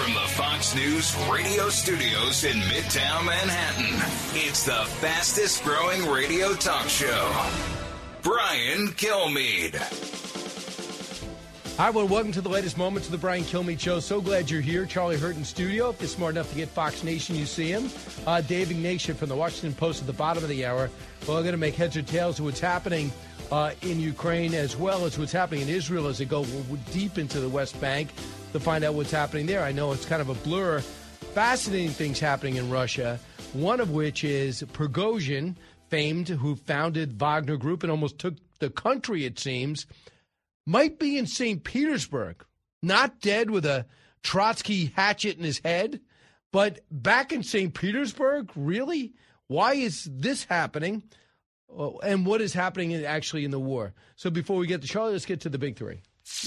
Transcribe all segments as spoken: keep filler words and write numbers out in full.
From the Fox News radio studios in Midtown Manhattan, it's the fastest growing radio talk show. Brian Kilmeade. Hi, well, welcome to the latest moments of the Brian Kilmeade Show. So glad you're here. Charlie Hurt in studio. If you're smart enough to get Fox Nation, you see him. Uh, Dave Ignatius from the Washington Post at the bottom of the hour. Well, I'm going to make heads or tails of what's happening uh, in Ukraine as well as what's happening in Israel as they go deep into the West Bank to find out what's happening there. I know it's kind of a blur. Fascinating things happening in Russia, one of which is Prigozhin, famed, who founded Wagner Group and almost took the country, it seems, might be in Saint Petersburg, not dead with a Trotsky hatchet in his head, but back in Saint Petersburg? Really? Why is this happening? Oh, and what is happening in, actually in the war? So before we get to Charlie, let's get to the big three.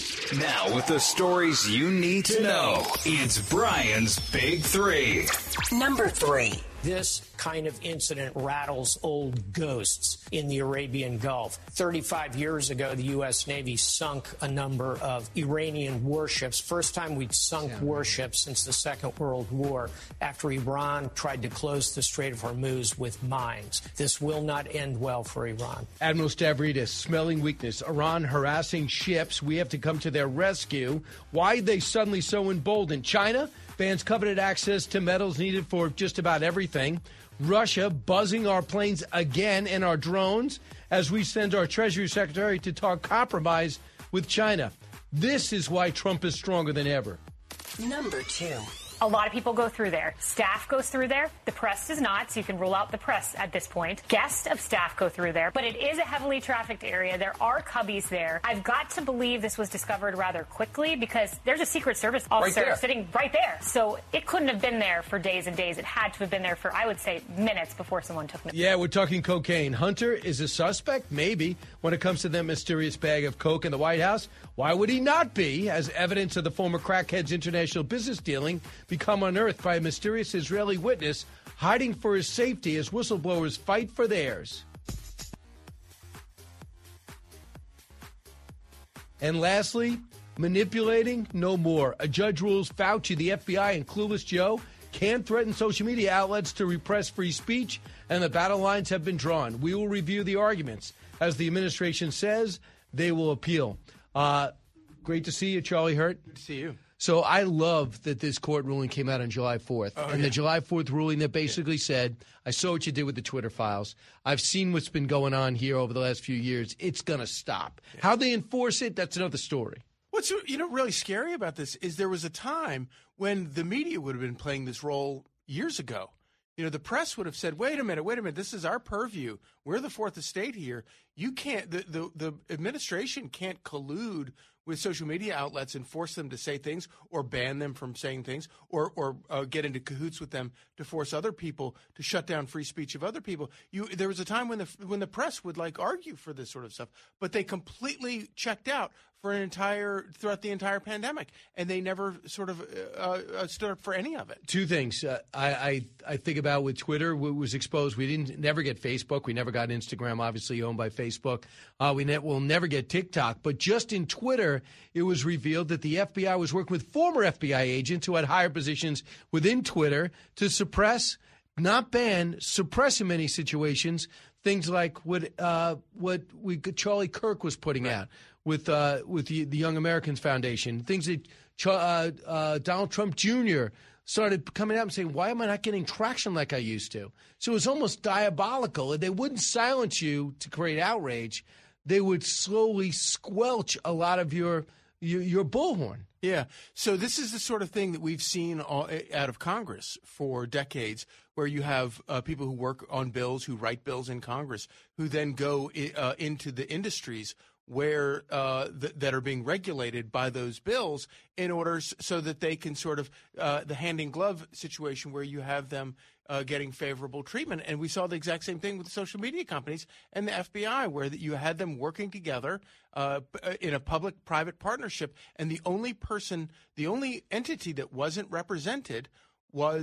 Now, with the stories you need to know, it's Brian's Big Three. Number three. This kind of incident rattles old ghosts in the Arabian Gulf. thirty-five years ago, the U S. Navy sunk a number of Iranian warships. First time we'd sunk yeah. warships since the Second World War, after Iran tried to close the Strait of Hormuz with mines. This will not end well for Iran. Admiral Stavridis, smelling weakness. Iran harassing ships. We have to come to their rescue. Why are they suddenly so emboldened? China bans coveted access to metals needed for just about everything. Russia buzzing our planes again and our drones as we send our Treasury Secretary to talk compromise with China. This is why Trump is stronger than ever. Number two. A lot of people go through there. Staff goes through there. The press does not, so you can rule out the press at this point. Guests of staff go through there, but it is a heavily trafficked area. There are cubbies there. I've got to believe this was discovered rather quickly because there's a Secret Service officer right sitting right there. So it couldn't have been there for days and days. It had to have been there for, I would say, minutes before someone took it. Yeah, we're talking cocaine. Hunter is a suspect? Maybe. When it comes to that mysterious bag of coke in the White House, why would he not be, as evidence of the former crackhead's international business dealing become unearthed by a mysterious Israeli witness hiding for his safety as whistleblowers fight for theirs. And lastly, manipulating no more. A judge rules Fauci, the F B I, and Clueless Joe can't threaten social media outlets to repress free speech, and the battle lines have been drawn. We will review the arguments. As the administration says, they will appeal. Uh, great to see you, Charlie Hurt. Good to see you. So I love that this court ruling came out on July fourth. Oh, and yeah. the July fourth ruling that basically yeah. said, I saw what you did with the Twitter files. I've seen what's been going on here over the last few years. It's going to stop. Yeah. How they enforce it, that's another story. What's you know really scary about this is there was a time when the media would have been playing this role years ago. You know, the press would have said, wait a minute, wait a minute, this is our purview. We're the fourth estate here. You can't, the, the, the administration can't collude with social media outlets and force them to say things or ban them from saying things or or uh, get into cahoots with them to force other people to shut down free speech of other people. You, there was a time when the when the press would like argue for this sort of stuff, but they completely checked out for an entire throughout the entire pandemic, and they never sort of uh, uh, stood up for any of it. Two things uh, I, I I think about with Twitter was exposed. We didn't never get Facebook. We never got Instagram, obviously owned by Facebook. Uh, we ne- will never get TikTok. But just in Twitter, it was revealed that the F B I was working with former F B I agents who had higher positions within Twitter to suppress, not ban, suppress in many situations things like what uh, what we Charlie Kirk was putting right. out. With uh, with the, the Young Americans Foundation, things that uh, uh, Donald Trump Junior started coming out and saying, why am I not getting traction like I used to? So it was almost diabolical. They wouldn't silence you to create outrage. They would slowly squelch a lot of your your, your bullhorn. Yeah. So this is the sort of thing that we've seen all, out of Congress for decades, where you have uh, people who work on bills, who write bills in Congress, who then go uh, into the industries where uh, th- that are being regulated by those bills in order s- so that they can sort of uh, the hand in glove situation where you have them uh, getting favorable treatment. And we saw the exact same thing with the social media companies and the F B I, where that you had them working together uh, in a public-private partnership. And the only person, the only entity that wasn't represented was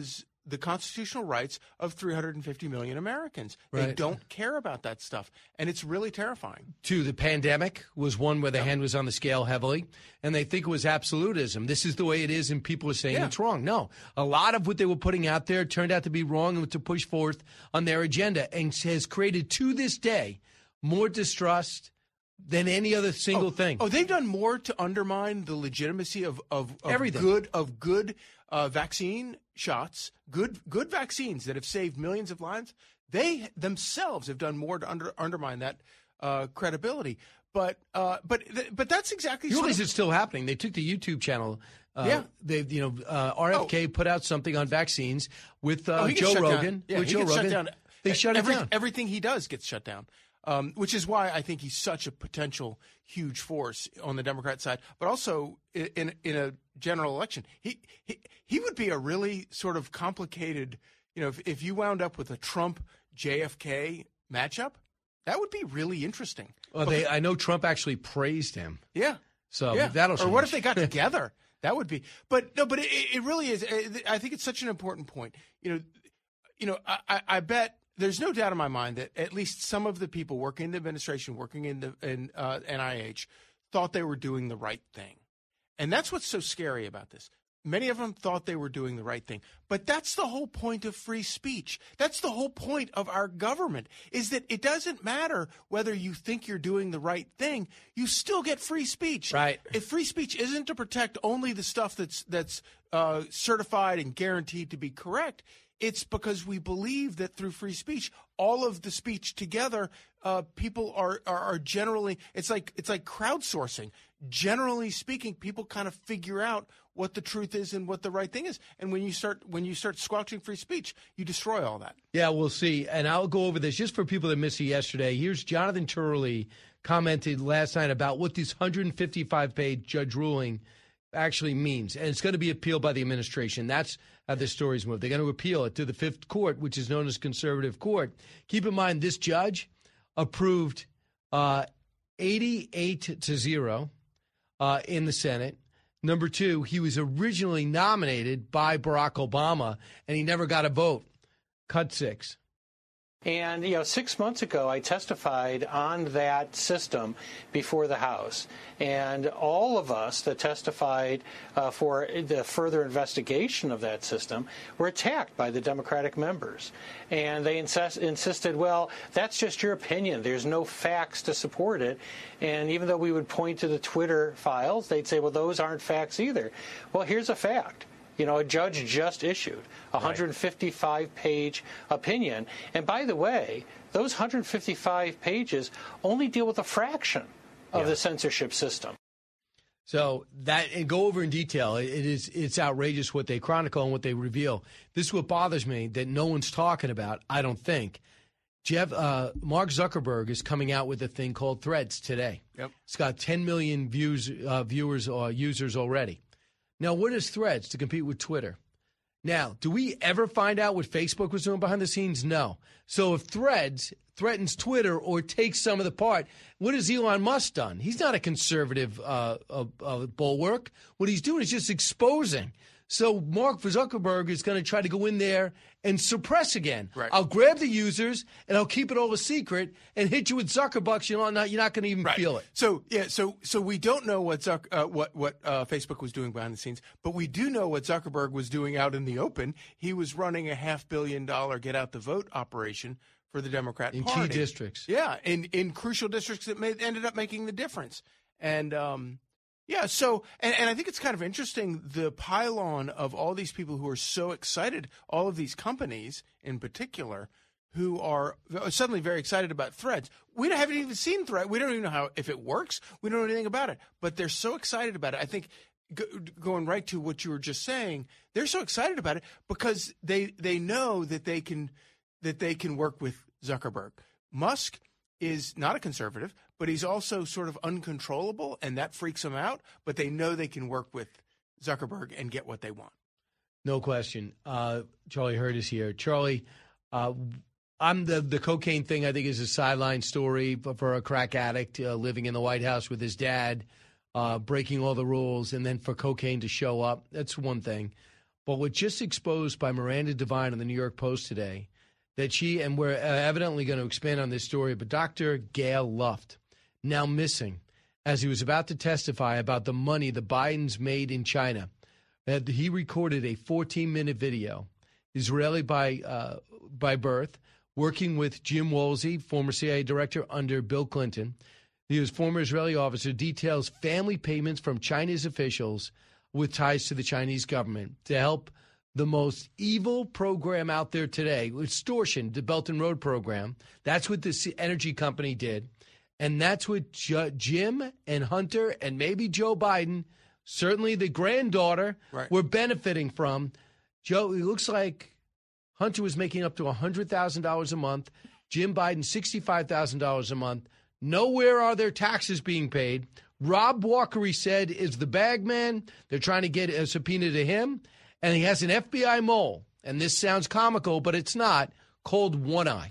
the constitutional rights of three hundred fifty million Americans. They Right. don't care about that stuff, and it's really terrifying. Two, the pandemic was one where the Yeah. hand was on the scale heavily, and they think it was absolutism. This is the way it is, and people are saying Yeah. it's wrong. No, a lot of what they were putting out there turned out to be wrong and to push forth on their agenda, and has created to this day more distrust than any other single oh, thing. Oh, they've done more to undermine the legitimacy of of, of Everything. good of good uh, vaccine shots, good good vaccines that have saved millions of lives. They themselves have done more to under, undermine that uh, credibility. But uh, but but that's exactly. You sort realize of- it's still happening. They took the YouTube channel. Uh, Yeah. They, you know, uh, R F K Oh. put out something on vaccines with uh, Oh, he gets Joe shut Rogan. down. Yeah, with he Joe gets Rogan. shut down. They shut Every, it down. Everything he does gets shut down, um, which is why I think he's such a potential huge force on the Democrat side, but also in in, in a general election. He, he he would be a really sort of complicated. You know, if, if you wound up with a Trump J F K matchup, that would be really interesting. Well, they, I know Trump actually praised him. Yeah. So yeah. that'll Or what if change. they got together? That would be. But no, but it, it really is. I think it's such an important point. You know, you know, I, I, I bet there's no doubt in my mind that at least some of the people working in the administration, working in the in uh, N I H, thought they were doing the right thing, and that's what's so scary about this. Many of them thought they were doing the right thing. But that's the whole point of free speech. That's the whole point of our government, is that it doesn't matter whether you think you're doing the right thing. You still get free speech. Right. If free speech isn't to protect only the stuff that's that's uh, certified and guaranteed to be correct, it's because we believe that through free speech, all of the speech together, uh, people are, are are generally. It's like it's like crowdsourcing. Generally speaking, people kind of figure out what the truth is and what the right thing is. And when you start when you start squelching free speech, you destroy all that. Yeah, we'll see. And I'll go over this just for people that missed it yesterday. Here's Jonathan Turley commented last night about what this one hundred fifty-five page judge ruling actually means. And it's going to be appealed by the administration. That's how the story's moved. They're going to appeal it to the Fifth Court, which is known as Conservative Court. Keep in mind, this judge approved uh, eighty-eight to zero uh, in the Senate. Number two, he was originally nominated by Barack Obama, and he never got a vote. Cut six. And, you know, six months ago, I testified on that system before the House. And all of us that testified uh, for the further investigation of that system were attacked by the Democratic members. And they insist, insisted, well, that's just your opinion. There's no facts to support it. And even though we would point to the Twitter files, they'd say, well, those aren't facts either. Well, here's a fact. You know, a judge just issued a one hundred fifty-five page opinion. And by the way, those one hundred fifty-five pages only deal with a fraction of Yeah. the censorship system. So that, and go over in detail. It is, it's outrageous what they chronicle and what they reveal. This is what bothers me that no one's talking about, I don't think. Jeff, uh, Mark Zuckerberg is coming out with a thing called Threads today. Yep. It's got ten million views, uh, viewers or users already. Now, what is Threads to compete with Twitter? Now, do we ever find out what Facebook was doing behind the scenes? No. So if Threads threatens Twitter or takes some of the part, what has Elon Musk done? He's not a conservative uh, uh, uh, bulwark. What he's doing is just exposing. So Mark Zuckerberg is going to try to go in there and suppress again. Right. I'll grab the users and I'll keep it all a secret and hit you with Zuckerbucks. You're not, you're not going to even Right. feel it. So yeah, so so we don't know what Zuck, uh, what what uh, Facebook was doing behind the scenes, but we do know what Zuckerberg was doing out in the open. He was running a half billion dollar get out the vote operation for the Democrat In Party key districts. Yeah, in in crucial districts that made, ended up making the difference. And um, yeah, so and, and I think it's kind of interesting the pylon of all these people who are so excited, all of these companies in particular, who are suddenly very excited about Threads. We haven't even seen Threads. We don't even know how if it works. We don't know anything about it. But they're so excited about it. I think go, going right to what you were just saying, they're so excited about it because they they know that they can that they can work with Zuckerberg. Musk is not a conservative, but he's also sort of uncontrollable, and that freaks them out. But they know they can work with Zuckerberg and get what they want. No question. Uh, Charlie Hurd is here. Charlie, uh, I'm the the cocaine thing. I think is a sideline story for, for a crack addict uh, living in the White House with his dad, uh, breaking all the rules, and then for cocaine to show up. That's one thing. But what just exposed by Miranda Devine on the New York Post today, that she, and we're evidently going to expand on this story, but Doctor Gail Luft, now missing, as he was about to testify about the money the Bidens made in China. Uh, he recorded a fourteen-minute video, Israeli by uh, by birth, working with Jim Woolsey, former C I A director under Bill Clinton. He was former Israeli officer, details family payments from Chinese officials with ties to the Chinese government to help the most evil program out there today, extortion, the Belt and Road program. That's what this energy company did. And that's what J- Jim and Hunter and maybe Joe Biden, certainly the granddaughter, right, were benefiting from. Joe, it looks like Hunter was making up to one hundred thousand dollars a month. Jim Biden, sixty-five thousand dollars a month. Nowhere are their taxes being paid. Rob Walker, he said, is the bag man. They're trying to get a subpoena to him. And he has an F B I mole. And this sounds comical, but it's not, called One Eye.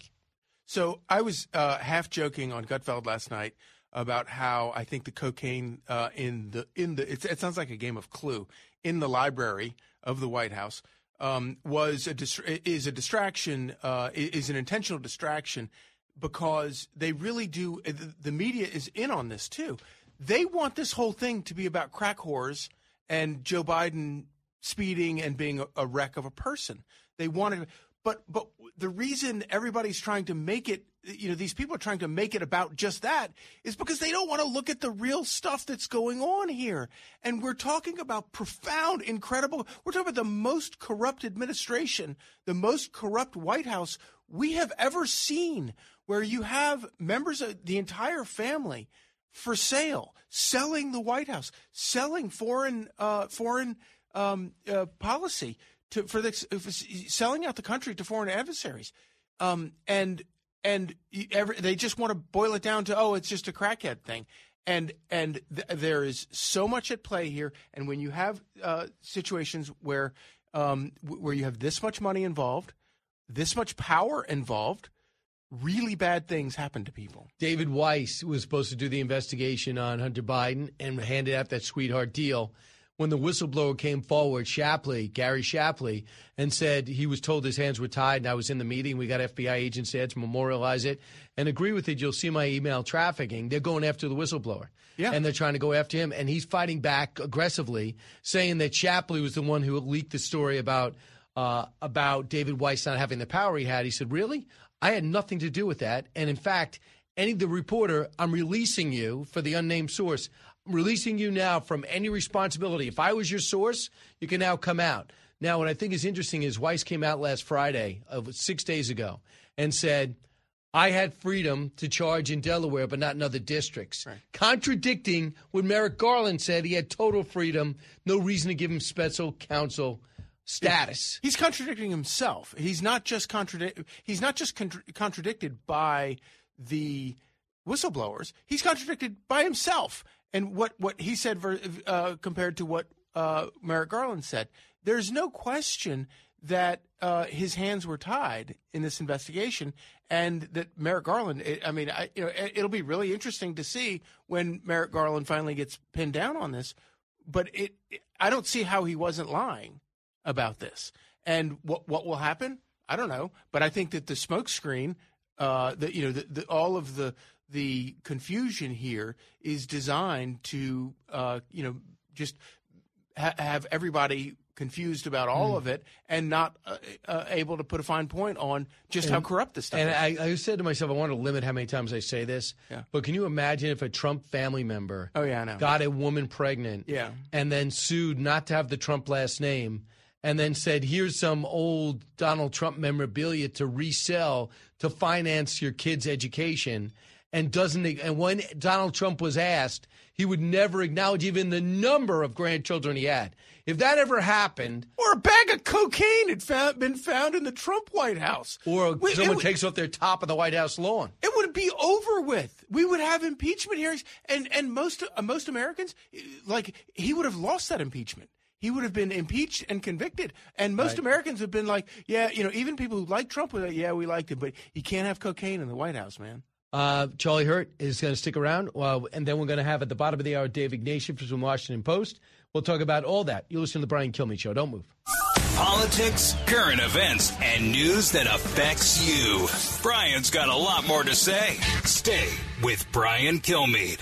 So I was uh, half joking on Gutfeld last night about how I think the cocaine uh, in the in the it's, it sounds like a game of Clue in the library of the White House um, was a is a distraction uh, is an intentional distraction because they really do. The media is in on this too. They want this whole thing to be about crack whores and Joe Biden speeding and being a, a wreck of a person. They want to. But but the reason everybody's trying to make it, you know, these people are trying to make it about just that is because they don't want to look at the real stuff that's going on here. And we're talking about profound, incredible, we're talking about the most corrupt administration, the most corrupt White House we have ever seen, where you have members of the entire family for sale, selling the White House, selling foreign uh, foreign um, uh, policy. To, for the, for selling out the country to foreign adversaries, um, and and every, they just want to boil it down to, oh, it's just a crackhead thing, and and th- there is so much at play here. And when you have uh, situations where um, w- where you have this much money involved, this much power involved, really bad things happen to people. David Weiss was supposed to do the investigation on Hunter Biden and handed out that sweetheart deal. When the whistleblower came forward, Shapley, Gary Shapley, and said he was told his hands were tied, and I was in the meeting. We got F B I agents there to memorialize it and agree with it. You'll see my email trafficking. They're going after the whistleblower. Yeah. And they're trying to go after him, and he's fighting back aggressively, saying that Shapley was the one who leaked the story about uh, about David Weiss not having the power he had. He said, really? I had nothing to do with that. And, in fact, any the reporter, I'm releasing you for the unnamed source. Releasing you now from any responsibility. If I was your source, you can now come out. Now, what I think is interesting is Weiss came out last Friday, uh, six days ago, and said, I had freedom to charge in Delaware, but not in other districts. Right. Contradicting what Merrick Garland said, he had total freedom, no reason to give him special counsel status. He's contradicting himself. He's not just contradic- He's not just contra- contradicted by the whistleblowers. He's contradicted by himself. And what, what he said uh, compared to what uh, Merrick Garland said, there's no question that uh, his hands were tied in this investigation, and that Merrick Garland. It, I mean, I, you know, it, it'll be really interesting to see when Merrick Garland finally gets pinned down on this. But it, it, I don't see how he wasn't lying about this. And what what will happen? I don't know. But I think that the smokescreen, uh, that you know, the, the, all of the. The confusion here is designed to, uh, you know, just ha- have everybody confused about all mm. of it and not uh, uh, able to put a fine point on just and, how corrupt this stuff and is. And I, I said to myself, I want to limit how many times I say this. Yeah. But can you imagine if a Trump family member oh, yeah, I know. got a woman pregnant yeah. and then sued not to have the Trump last name and then said, here's some old Donald Trump memorabilia to resell to finance your kid's education. And doesn't and when Donald Trump was asked, he would never acknowledge even the number of grandchildren he had. If that ever happened, or a bag of cocaine had found, been found in the Trump White House, or we, someone takes off their top of the White House lawn, it would be over with. We would have impeachment hearings, and and most uh, most Americans, like he would have lost that impeachment. He would have been impeached and convicted. And most right. Americans have been like, yeah, you know, even people who like Trump were like, yeah, we liked him, but you can't have cocaine in the White House, man. Uh, Charlie Hurt is going to stick around, uh, and then we're going to have at the bottom of the hour Dave Ignatius from Washington Post. We'll talk about all that. You listen to the Brian Kilmeade Show. Don't move. Politics, current events, and news that affects you. Brian's got a lot more to say. Stay with Brian Kilmeade.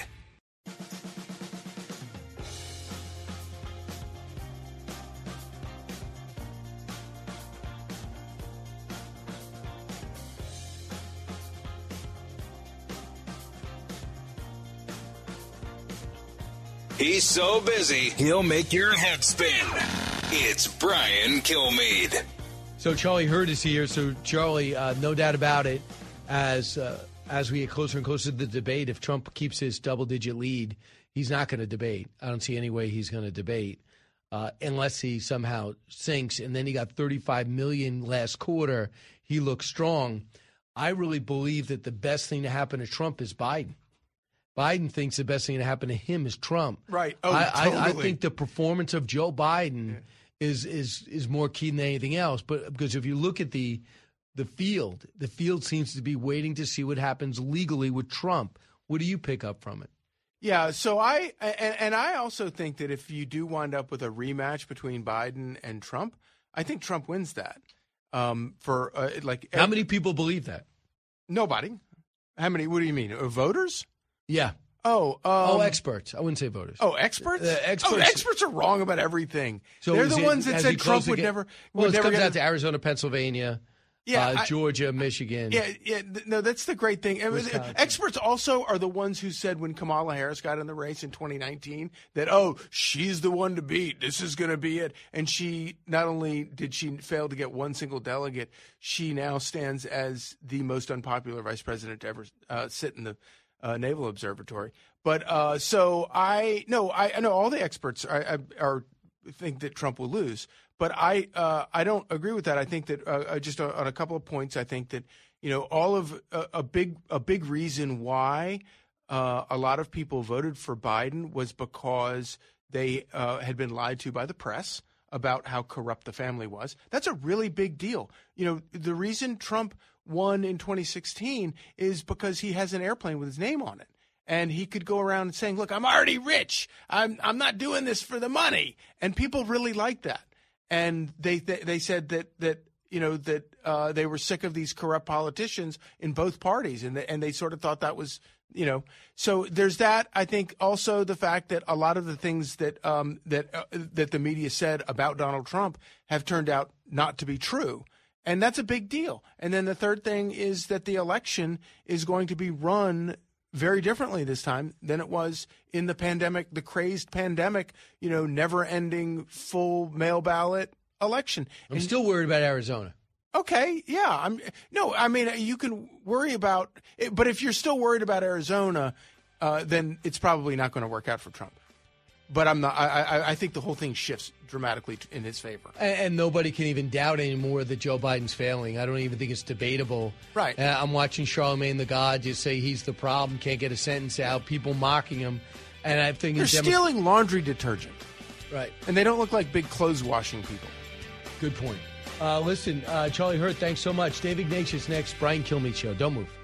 He's so busy, he'll make your head spin. It's Brian Kilmeade. So Charlie Hurd is here. So Charlie, uh, no doubt about it, as uh, as we get closer and closer to the debate, if Trump keeps his double-digit lead, he's not going to debate. I don't see any way he's going to debate uh, unless he somehow sinks. And then he got thirty-five million last quarter. He looks strong. I really believe that the best thing to happen to Trump is Biden. Biden thinks the best thing to happen to him is Trump. Right. Oh, I, totally. I, I think the performance of Joe Biden yeah. is is is more key than anything else. But because if you look at the the field, the field seems to be waiting to see what happens legally with Trump. What do you pick up from it? Yeah. So I and, and I also think that if you do wind up with a rematch between Biden and Trump, I think Trump wins that. Um, for uh, like how many people believe that? Nobody. How many? What do you mean? Uh, voters? Yeah. Oh, um, oh, experts. I wouldn't say voters. Oh, experts? Uh, experts. Oh, experts are wrong about everything. So They're the it, ones that said Trump would get, never. Well, would it never comes get out to Arizona, Pennsylvania, yeah, uh, I, Georgia, Michigan. Yeah, yeah. No, that's the great thing. Wisconsin. Experts also are the ones who said when Kamala Harris got in the race in twenty nineteen that, oh, she's the one to beat. This is going to be it. And she not only did she fail to get one single delegate, she now stands as the most unpopular vice president to ever uh, sit in the Uh, Naval Observatory. But uh, so I no, I, I know all the experts are, are, are think that Trump will lose, but I uh, I don't agree with that. I think that uh, just on a couple of points, I think that you know all of uh, a big a big reason why uh, a lot of people voted for Biden was because they uh, had been lied to by the press about how corrupt the family was. That's a really big deal. You know, the reason Trump won in twenty sixteen is because he has an airplane with his name on it. And he could go around saying, look, I'm already rich. I'm I'm not doing this for the money. And people really liked that. And they they, they said that that you know that uh, they were sick of these corrupt politicians in both parties, and they, and they sort of thought that was you know. So there's that. I think also the fact that a lot of the things that um, that uh, that the media said about Donald Trump have turned out not to be true. And that's a big deal. And then the third thing is that the election is going to be run very differently this time than it was in the pandemic, the crazed pandemic, you know, never-ending full mail ballot election. I'm and, still worried about Arizona. Okay, yeah. I'm no, I mean, you can worry about it, but if you're still worried about Arizona, uh, then it's probably not going to work out for Trump. But I'm not. I, I, I think the whole thing shifts dramatically in his favor. And, and nobody can even doubt anymore that Joe Biden's failing. I don't even think it's debatable. Right. Uh, I'm watching Charlemagne the God just say he's the problem, can't get a sentence out, people mocking him. And I think they're Demo- stealing laundry detergent. Right. And they don't look like big clothes washing people. Good point. Uh, listen, uh, Charlie Hurt, thanks so much. Dave Ignatius next. Brian Kilmeade Show. Don't move.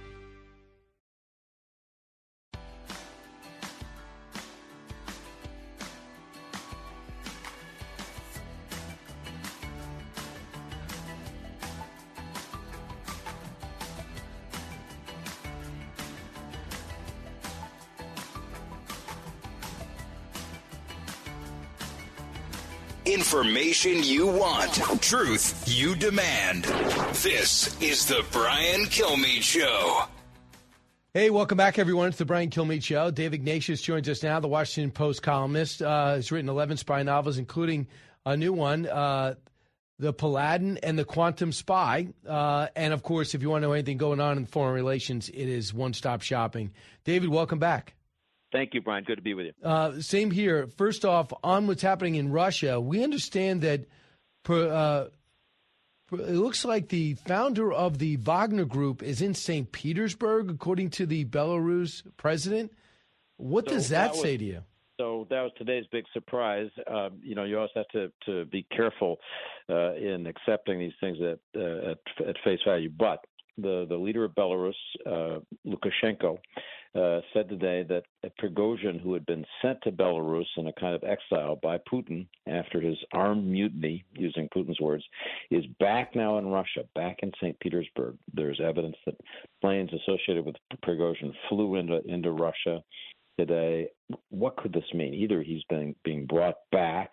Information you want. Truth you demand. This is the Brian Kilmeade Show. Hey, welcome back, everyone. It's the Brian Kilmeade Show. Dave Ignatius joins us now, the Washington Post columnist. Uh, he's written eleven spy novels, including a new one, uh, The Paladin and the Quantum Spy. Uh, and, of course, if you want to know anything going on in foreign relations, it is one-stop shopping. David, welcome back. Thank you, Brian. Good to be with you. Uh, same here. First off, on what's happening in Russia, we understand that uh, it looks like the founder of the Wagner Group is in Saint Petersburg, according to the Belarus president. What so does that, that was, say to you? So that was today's big surprise. Uh, you know, you also have to, to be careful uh, in accepting these things at, uh, at, at face value. But the, the leader of Belarus, uh, Lukashenko, uh, said today that Prigozhin, who had been sent to Belarus in a kind of exile by Putin after his armed mutiny, using Putin's words, is back now in Russia, back in Saint Petersburg. There's evidence that planes associated with Prigozhin flew into, into Russia today. What could this mean? Either he's been being brought back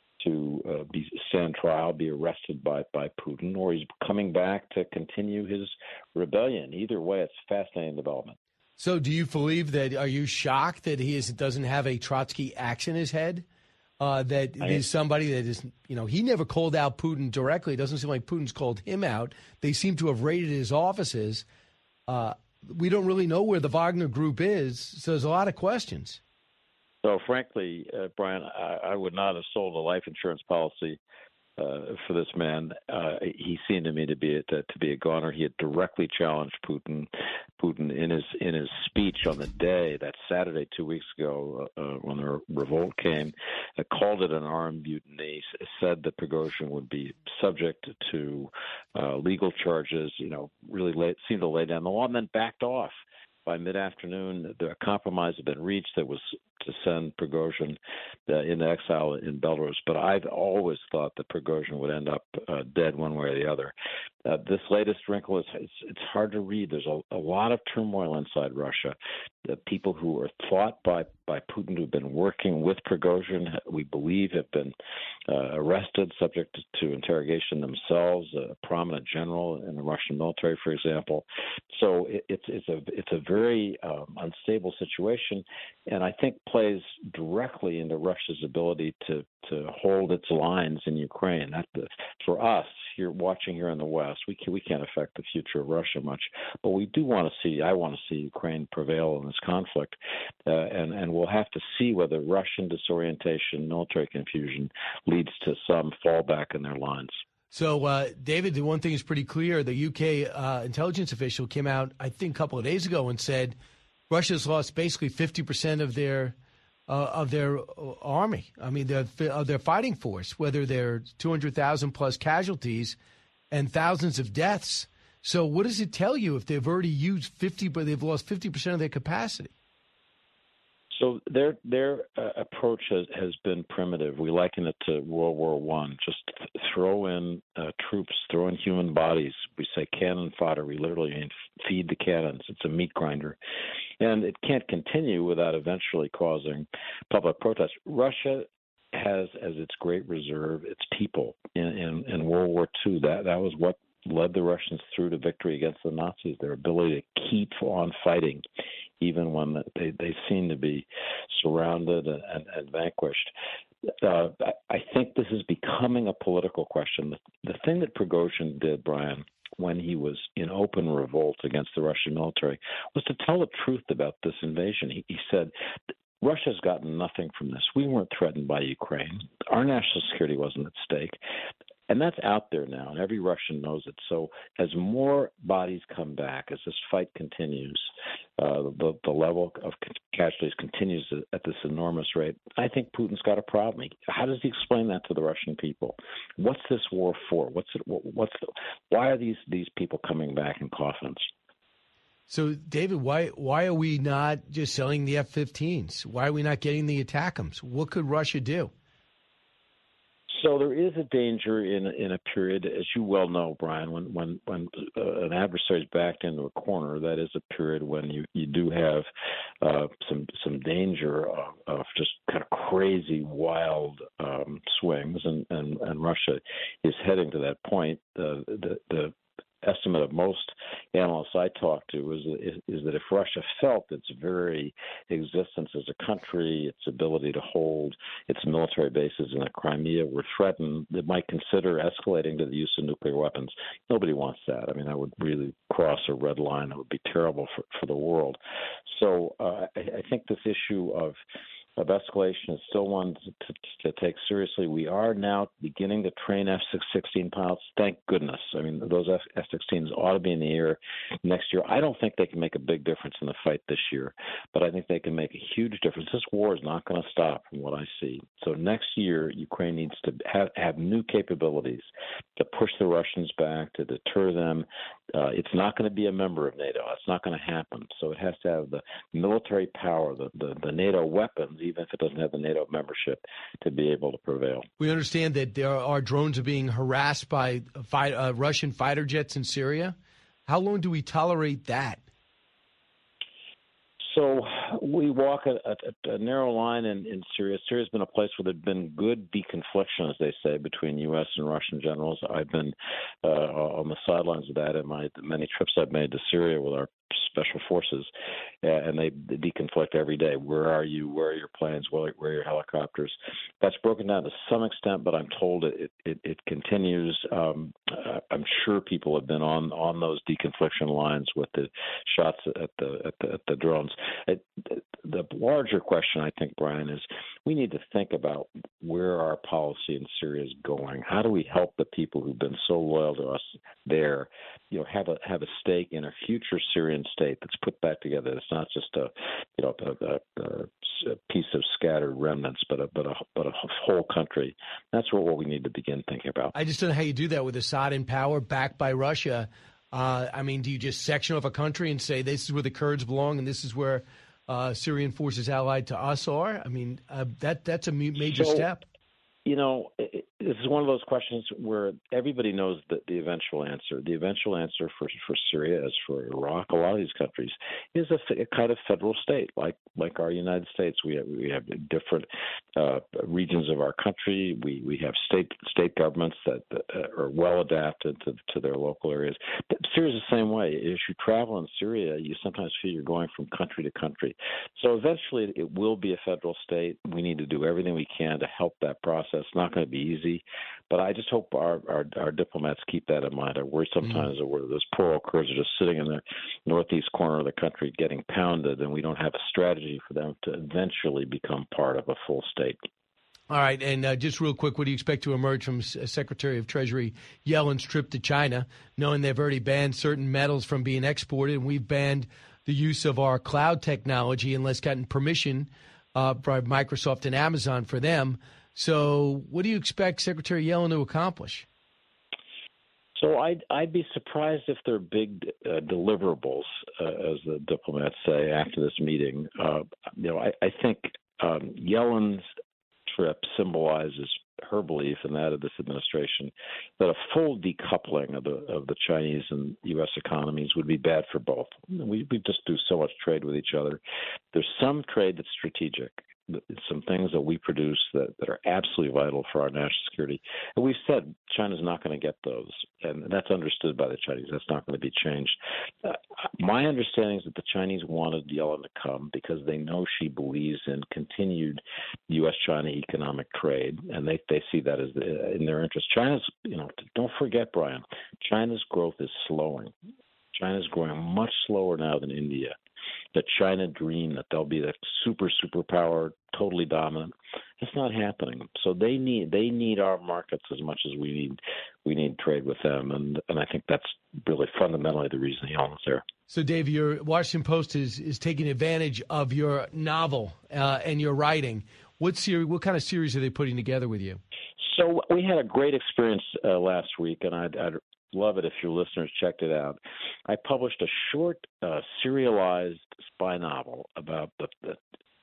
to uh, be stand trial, be arrested by, by Putin, or he's coming back to continue his rebellion. Either way, it's a fascinating development. So do you believe that, are you shocked that he is, doesn't have a Trotsky axe in his head? Uh, that I, he's somebody that is, you know, he never called out Putin directly. It doesn't seem like Putin's called him out. They seem to have raided his offices. Uh, we don't really know where the Wagner Group is, so there's a lot of questions. So, frankly, uh, Brian, I, I would not have sold a life insurance policy uh, for this man. Uh, he seemed to me to be a, to, to be a goner. He had directly challenged Putin. Putin in his in his speech on the day, that Saturday two weeks ago, uh, when the revolt came, uh, called it an armed mutiny. Said that Prigozhin would be subject to uh, legal charges. You know, really lay, seemed to lay down the law, and then backed off. By mid-afternoon, the compromise had been reached that was to send Prigozhin uh, into exile in Belarus. But I've always thought that Prigozhin would end up uh, dead one way or the other. Uh, this latest wrinkle is it's, it's hard to read. There's a, a lot of turmoil inside Russia. The people who are thought by, by Putin who've been working with Prigozhin, we believe, have been uh, arrested, subject to interrogation themselves. A prominent general in the Russian military, for example. So it, it's it's a it's a very um, unstable situation, and I think plays directly into Russia's ability to to hold its lines in Ukraine. That the, for us here watching here in the West, we can, we can't affect the future of Russia much, but we do want to see. I want to see Ukraine prevail in this conflict, uh, and and we'll have to see whether Russian disorientation, military confusion, leads to some fallback in their lines. So, uh, David, the one thing is pretty clear. The U K uh, intelligence official came out, I think, a couple of days ago and said Russia's lost basically fifty percent of their uh, of their army. I mean, their of their fighting force, whether they're two hundred thousand plus casualties and thousands of deaths. So, what does it tell you if they've already used fifty, but they've lost fifty percent of their capacity? So their their uh, approach has, has been primitive. We liken it to World War One. Just th- throw in uh, troops, throw in human bodies. We say cannon fodder. We literally mean feed the cannons. It's a meat grinder, and it can't continue without eventually causing public protest. Russia has as its great reserve its people. In, in, in World War Two, that that was what led the Russians through to victory against the Nazis. Their ability to keep on fighting, even when they, they seem to be surrounded and, and, and vanquished. Uh, I think this is becoming a political question. The, the thing that Prigozhin did, Brian, when he was in open revolt against the Russian military, was to tell the truth about this invasion. He, he said, Russia's gotten nothing from this. We weren't threatened by Ukraine. Our national security wasn't at stake. And that's out there now, and every Russian knows it. So as more bodies come back, as this fight continues, uh, the, the level of casualties continues at this enormous rate, I think Putin's got a problem. How does he explain that to the Russian people? What's this war for? What's it? What's the, why are these, these people coming back in coffins? So, David, why why are we not just selling the F fifteens? Why are we not getting the ATACMS? What could Russia do? So there is a danger in in a period, as you well know, Brian, when when when uh, an adversary is backed into a corner. That is a period when you, you do have uh, some some danger of, of just kind of crazy, wild um, swings, and, and, and Russia is heading to that point. Uh, the the estimate of most analysts I talk to is, is is that if Russia felt its very existence as a country, its ability to hold its military bases in the Crimea were threatened, it might consider escalating to the use of nuclear weapons. Nobody wants that. I mean, that would really cross a red line. It would be terrible for, for the world. So uh, I, I think this issue of of escalation is still one to, to, to take seriously. We are now beginning to train F sixteen pilots. Thank goodness. I mean, those F sixteens ought to be in the air next year. I don't think they can make a big difference in the fight this year, but I think they can make a huge difference. This war is not going to stop from what I see. So next year, Ukraine needs to have, have new capabilities to push the Russians back, to deter them, Uh, it's not going to be a member of NATO. That's not going to happen. So it has to have the military power, the, the, the NATO weapons, even if it doesn't have the NATO membership, to be able to prevail. We understand that there are drones are being harassed by fight, uh, Russian fighter jets in Syria. How long do we tolerate that? So we walk a, a, a narrow line in, in Syria. Syria's been a place where there's been good deconfliction, as they say, between U S and Russian generals. I've been uh, on the sidelines of that in my many trips I've made to Syria with our special forces, uh, and they, they deconflict every day. Where are you? Where are your planes? Where, where are your helicopters? That's broken down to some extent, but I'm told it it, it continues. Um, I'm sure people have been on, on those deconfliction lines with the shots at the at the, at the drones. It, the larger question, I think, Brian, is we need to think about where our policy in Syria is going. How do we help the people who've been so loyal to us there, you know, have a have a stake in a future Syrian state that's put back together? It's not just a, you know, a, a, a piece of scattered remnants, but a but a but a whole country. That's what, what we need to begin thinking about. I just don't know how you do that with Assad in power, backed by Russia. Uh, I mean, do you just section off a country and say this is where the Kurds belong and this is where uh, Syrian forces allied to us are? I mean, uh, that that's a major so, step. You know, it, this is one of those questions where everybody knows the, the eventual answer. The eventual answer for for Syria, as for Iraq, a lot of these countries, is a, a kind of federal state, like like our United States. We have we have different uh, regions of our country. We we have state state governments that, that are well adapted to to their local areas. But Syria's the same way. If you travel in Syria, you sometimes feel you're going from country to country. So eventually, it will be a federal state. We need to do everything we can to help that process. It's not going to be easy, but I just hope our, our, our diplomats keep that in mind. I worry sometimes mm-hmm. that those poor old Kurds are just sitting in the northeast corner of the country getting pounded, and we don't have a strategy for them to eventually become part of a full state. All right, and uh, just real quick, what do you expect to emerge from S- Secretary of Treasury Yellen's trip to China, knowing they've already banned certain metals from being exported, and we've banned the use of our cloud technology unless gotten permission uh, by Microsoft and Amazon for them. So what do you expect Secretary Yellen to accomplish? So I'd, I'd be surprised if there are big uh, deliverables, uh, as the diplomats say, after this meeting. Uh, you know, I, I think um, Yellen's trip symbolizes her belief and that of this administration that a full decoupling of the of the Chinese and U S economies would be bad for both. We we just do so much trade with each other. There's some trade that's strategic. Some things that we produce that, that are absolutely vital for our national security. And we've said China's not going to get those, and that's understood by the Chinese. That's not going to be changed. Uh, my understanding is that the Chinese wanted Yellen to come because they know she believes in continued U S China economic trade, and they, they see that as the, in their interest. China's, you know, don't forget, Brian, China's growth is slowing. China's growing much slower now than India. The China dream that they'll be the super superpower, totally dominant, it's not happening. So they need they need our markets as much as we need we need trade with them, and and I think that's really fundamentally the reason Yellen's there. So, Dave, your Washington Post is is taking advantage of your novel uh, and your writing. What series? What kind of series are they putting together with you? So we had a great experience uh, last week, and I'd, I'd love it if your listeners checked it out. I published a short uh, serialized spy novel about the, the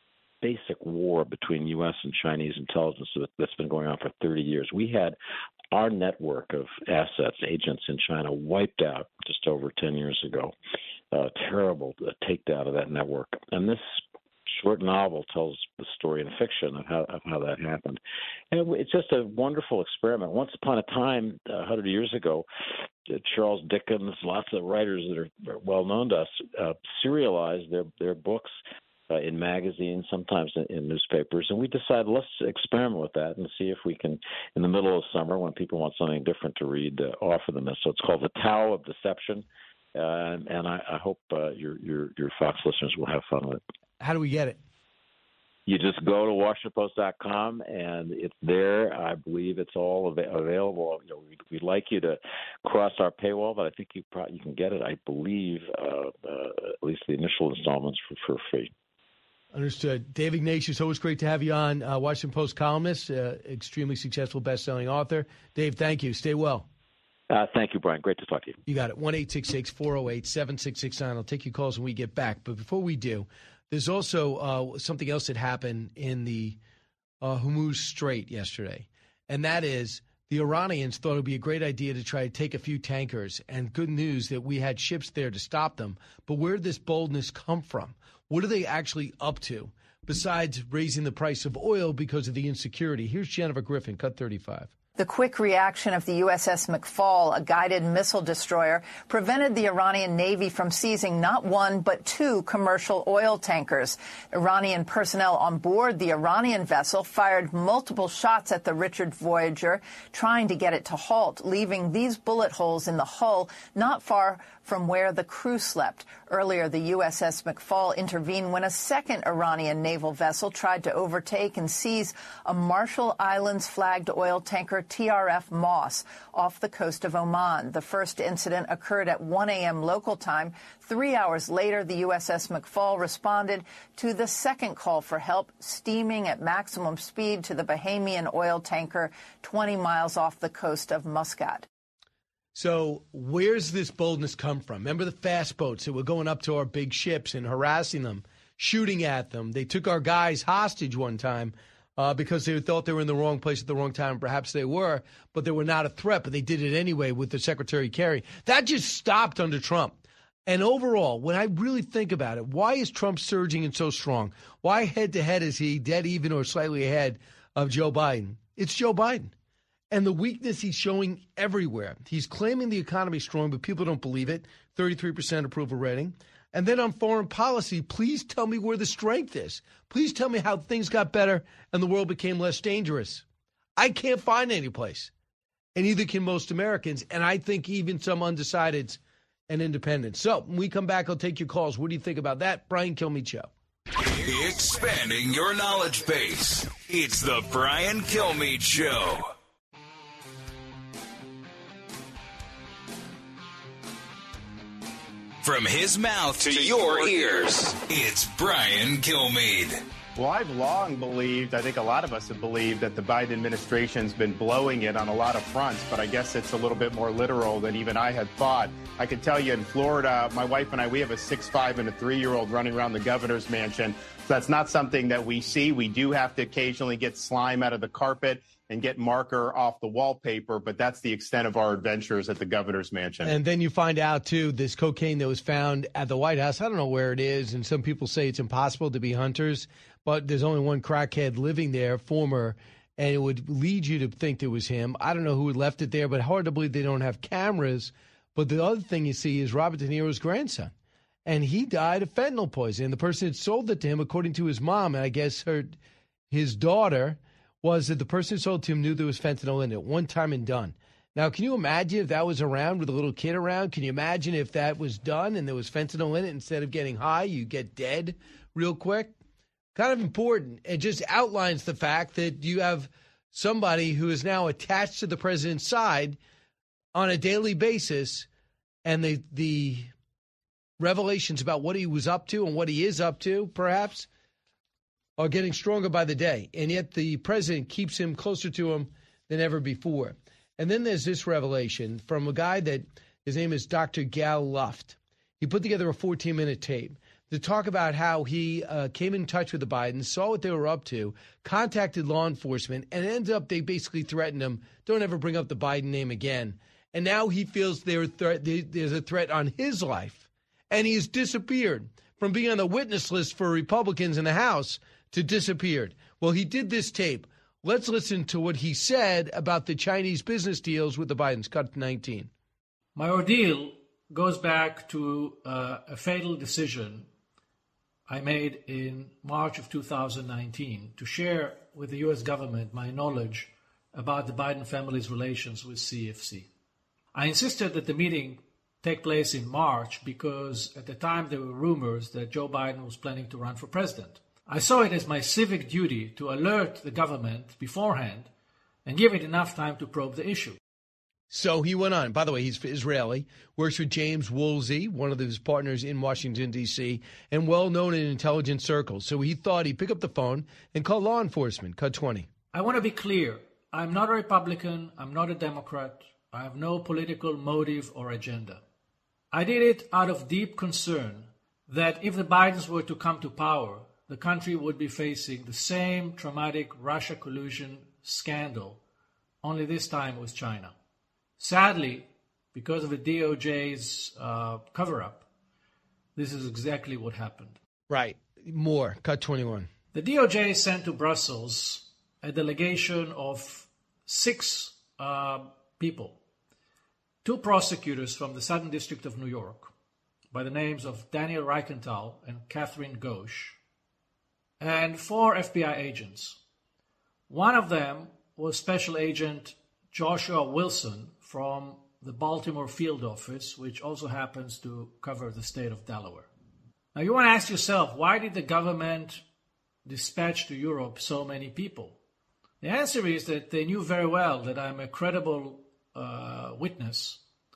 basic war between U S and Chinese intelligence that's been going on for thirty years. We had our network of assets, agents in China, wiped out just over ten years ago. Uh, terrible takedown of that network. And this short novel tells the story in fiction of how of how that happened. And it's just a wonderful experiment. Once upon a time, a uh, hundred years ago, uh, Charles Dickens, lots of writers that are well known to us, uh, serialized their their books uh, in magazines, sometimes in, in newspapers. And we decided let's experiment with that and see if we can, in the middle of summer, when people want something different to read, uh, offer them this. So it's called The Tao of Deception, uh, and I, I hope uh, your your your Fox listeners will have fun with it. How do we get it? You just go to Washington Post dot com, and it's there. I believe it's all av- available. You know, we'd, we'd like you to cross our paywall, but I think you probably, you can get it, I believe, uh, uh, at least the initial installments for, for free. Understood. Dave Ignatius, always great to have you on. Uh, Washington Post columnist, uh, extremely successful best-selling author. Dave, thank you. Stay well. Uh, thank you, Brian. Great to talk to you. You got it. one eight six six, four oh eight, seven six six nine. I'll take your calls when we get back. But before we do, there's also uh, something else that happened in the uh, Hormuz Strait yesterday, and that is the Iranians thought it would be a great idea to try to take a few tankers, and good news that we had ships there to stop them. But where did this boldness come from? What are they actually up to besides raising the price of oil because of the insecurity? Here's Jennifer Griffin, cut thirty-five. The quick reaction of the U S S McFaul, a guided missile destroyer, prevented the Iranian Navy from seizing not one but two commercial oil tankers. Iranian personnel on board the Iranian vessel fired multiple shots at the Richard Voyager, trying to get it to halt, leaving these bullet holes in the hull not far from where the crew slept. Earlier, the U S S McFaul intervened when a second Iranian naval vessel tried to overtake and seize a Marshall Islands flagged oil tanker T R F Moss off the coast of Oman. The first incident occurred at one a.m. local time. Three hours later, the U S S McFaul responded to the second call for help, steaming at maximum speed to the Bahamian oil tanker twenty miles off the coast of Muscat. So where's this boldness come from? Remember the fast boats that were going up to our big ships and harassing them, shooting at them. They took our guys hostage one time uh, because they thought they were in the wrong place at the wrong time. Perhaps they were, but they were not a threat, but they did it anyway with the Secretary Kerry. That just stopped under Trump. And overall, when I really think about it, why is Trump surging and so strong? Why head-to-head is he dead even or slightly ahead of Joe Biden? It's Joe Biden. And the weakness he's showing everywhere. He's claiming the economy is strong, but people don't believe it. thirty-three percent approval rating. And then on foreign policy, please tell me where the strength is. Please tell me how things got better and the world became less dangerous. I can't find any place. And neither can most Americans. And I think even some undecideds and independents. So when we come back, I'll take your calls. What do you think about that? Brian Kilmeade Show. Expanding your knowledge base. It's the Brian Kilmeade Show. From his mouth to, to your ears, it's Brian Kilmeade. Well, I've long believed, I think a lot of us have believed, that the Biden administration's been blowing it on a lot of fronts, but I guess it's a little bit more literal than even I had thought. I can tell you in Florida, my wife and I, we have a six, five, and a three-year-old running around the governor's mansion. So that's not something that we see. We do have to occasionally get slime out of the carpet and get marker off the wallpaper, but that's the extent of our adventures at the governor's mansion. And then you find out, too, this cocaine that was found at the White House, I don't know where it is, and some people say it's impossible to be hunters, but there's only one crackhead living there, former, and it would lead you to think it was him. I don't know who left it there, but hard to believe they don't have cameras. But the other thing you see is Robert De Niro's grandson, and he died of fentanyl poisoning. And the person that sold it to him, according to his mom, and I guess her, his daughter, was that the person who sold it to him knew there was fentanyl in it one time and done. Now, can you imagine if that was around with a little kid around? Can you imagine if that was done and there was fentanyl in it? Instead of getting high, you get dead real quick? Kind of important. It just outlines the fact that you have somebody who is now attached to the president's side on a daily basis, and the the revelations about what he was up to and what he is up to, perhaps, are getting stronger by the day. And yet the president keeps him closer to him than ever before. And then there's this revelation from a guy that his name is Doctor Gal Luft. He put together a fourteen-minute tape to talk about how he uh, came in touch with the Bidens, saw what they were up to, contacted law enforcement, and ended up they basically threatened him, don't ever bring up the Biden name again. And now he feels there there's a threat on his life. And he's disappeared from being on the witness list for Republicans in the House to disappeared. Well, he did this tape. Let's listen to what he said about the Chinese business deals with the Bidens. Cut nineteen. My ordeal goes back to uh, a fatal decision I made in March of two thousand nineteen to share with the U S government my knowledge about the Biden family's relations with C F C. I insisted that the meeting take place in March because at the time there were rumors that Joe Biden was planning to run for president. I saw it as my civic duty to alert the government beforehand and give it enough time to probe the issue. So he went on. By the way, he's Israeli, works with James Woolsey, one of his partners in Washington, D C, and well-known in intelligence circles. So he thought he'd pick up the phone and call law enforcement. Cut twenty. I want to be clear. I'm not a Republican. I'm not a Democrat. I have no political motive or agenda. I did it out of deep concern that if the Bidens were to come to power, the country would be facing the same traumatic Russia collusion scandal, only this time with China. Sadly, because of the D O J's uh, cover-up, this is exactly what happened. Right. More. Cut twenty-one. The D O J sent to Brussels a delegation of six uh, people, two prosecutors from the Southern District of New York by the names of Daniel Reichenthal and Catherine Ghosh, and four F B I agents. One of them was Special Agent Joshua Wilson from the Baltimore field office, which also happens to cover the state of Delaware. Now you want to ask yourself, why did the government dispatch to Europe so many people? The answer is that they knew very well that I'm a credible uh, witness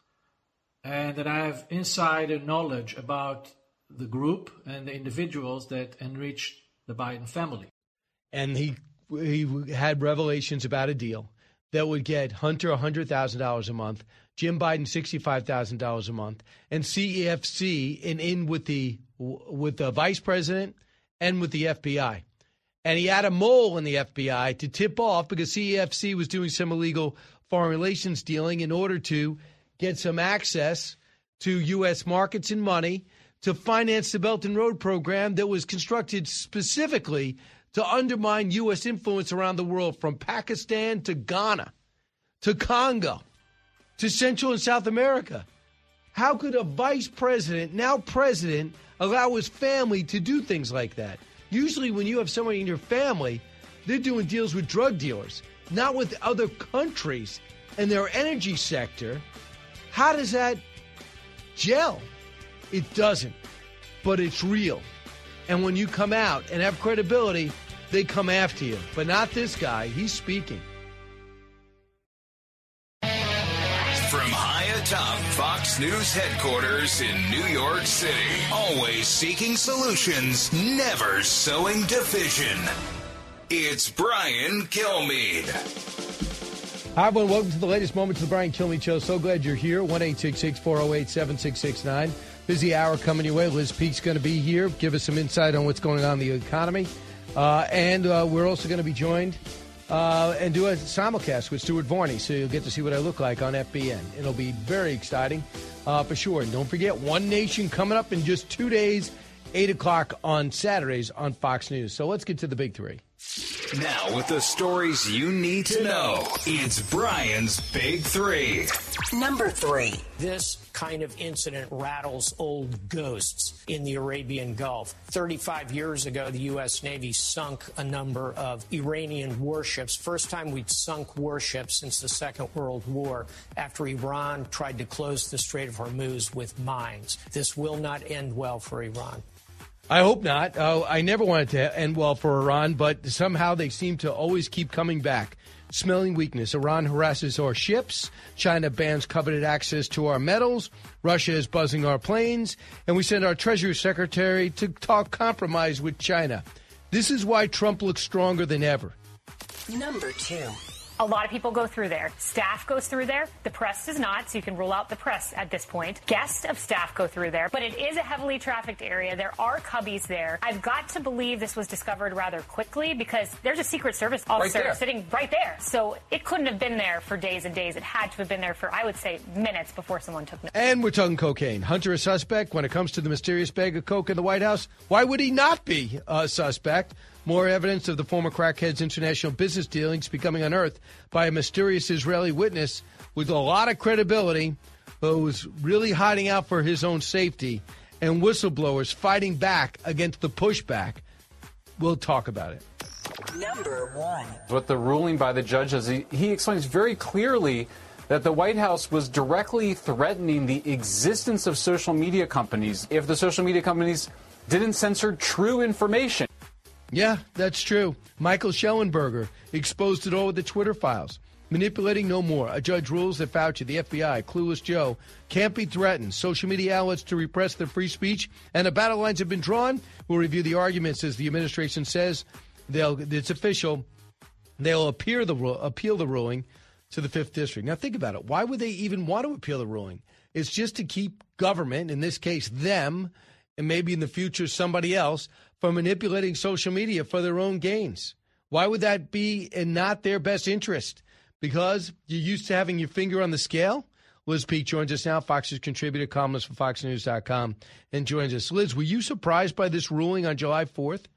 and that I have insider knowledge about the group and the individuals that enriched the Biden family. And he he had revelations about a deal that would get Hunter one hundred thousand dollars a month, Jim Biden sixty-five thousand dollars a month, and C E F C and in with the with the vice president and with the F B I. And he had a mole in the F B I to tip off because C E F C was doing some illegal foreign relations dealing in order to get some access to U S markets and money to finance the Belt and Road program that was constructed specifically to undermine U S influence around the world, from Pakistan to Ghana to Congo to Central and South America. How could a vice president, now president, allow his family to do things like that? Usually when you have somebody in your family, they're doing deals with drug dealers, not with other countries and their energy sector. How does that gel? It doesn't, but it's real. And when you come out and have credibility, they come after you. But not this guy. He's speaking. From high atop Fox News headquarters in New York City, always seeking solutions, never sowing division. It's Brian Kilmeade. Hi, everyone. Welcome to the latest moments of the Brian Kilmeade Show. So glad you're here. one eight six six, four oh eight, seven six six nine. Busy hour coming your way. Liz Peek's going to be here. Give us some insight on what's going on in the economy. Uh, and uh, we're also going to be joined uh, and do a simulcast with Stuart Varney, so you'll get to see what I look like on F B N. It'll be very exciting uh, for sure. And don't forget, One Nation coming up in just two days, eight o'clock on Saturdays on Fox News. So let's get to the big three. Now, with the stories you need to know, it's Brian's Big Three. Number three. This kind of incident rattles old ghosts in the Arabian Gulf. thirty-five years ago, the U S Navy sunk a number of Iranian warships. First time we'd sunk warships since the Second World War, after Iran tried to close the Strait of Hormuz with mines. This will not end well for Iran. I hope not. Uh, I never wanted to end well for Iran, but somehow they seem to always keep coming back. Smelling weakness. Iran harasses our ships. China bans coveted access to our metals. Russia is buzzing our planes. And we send our Treasury Secretary to talk compromise with China. This is why Trump looks stronger than ever. Number two. A lot of people go through there. Staff goes through there. The press does not, so you can rule out the press at this point. Guests of staff go through there, but it is a heavily trafficked area. There are cubbies there. I've got to believe this was discovered rather quickly because there's a Secret Service officer right sitting right there. So it couldn't have been there for days and days. It had to have been there for, I would say, minutes before someone took notice. And we're talking cocaine. Hunter a suspect when it comes to the mysterious bag of coke in the White House. Why would he not be a suspect? More evidence of the former crackhead's international business dealings becoming unearthed by a mysterious Israeli witness with a lot of credibility who was really hiding out for his own safety, and whistleblowers fighting back against the pushback. We'll talk about it. Number one. What the ruling by the judge is, he, he explains very clearly that the White House was directly threatening the existence of social media companies if the social media companies didn't censor true information. Yeah, that's true. Michael Schellenberger exposed it all with the Twitter files. Manipulating no more. A judge rules that Fauci, the F B I, Clueless Joe, can't be threatened. Social media outlets to repress their free speech, and the battle lines have been drawn. We'll review the arguments as the administration says they'll. It's official. They'll appeal the appeal the ruling. to the fifth District. Now, think about it. Why would they even want to appeal the ruling? It's just to keep government, in this case them, and maybe in the future somebody else, from manipulating social media for their own gains. Why would that be in not their best interest? Because you're used to having your finger on the scale? Liz Peek joins us now, Fox's contributor, columnist for Fox News dot com, and joins us. Liz, were you surprised by this ruling on July fourth?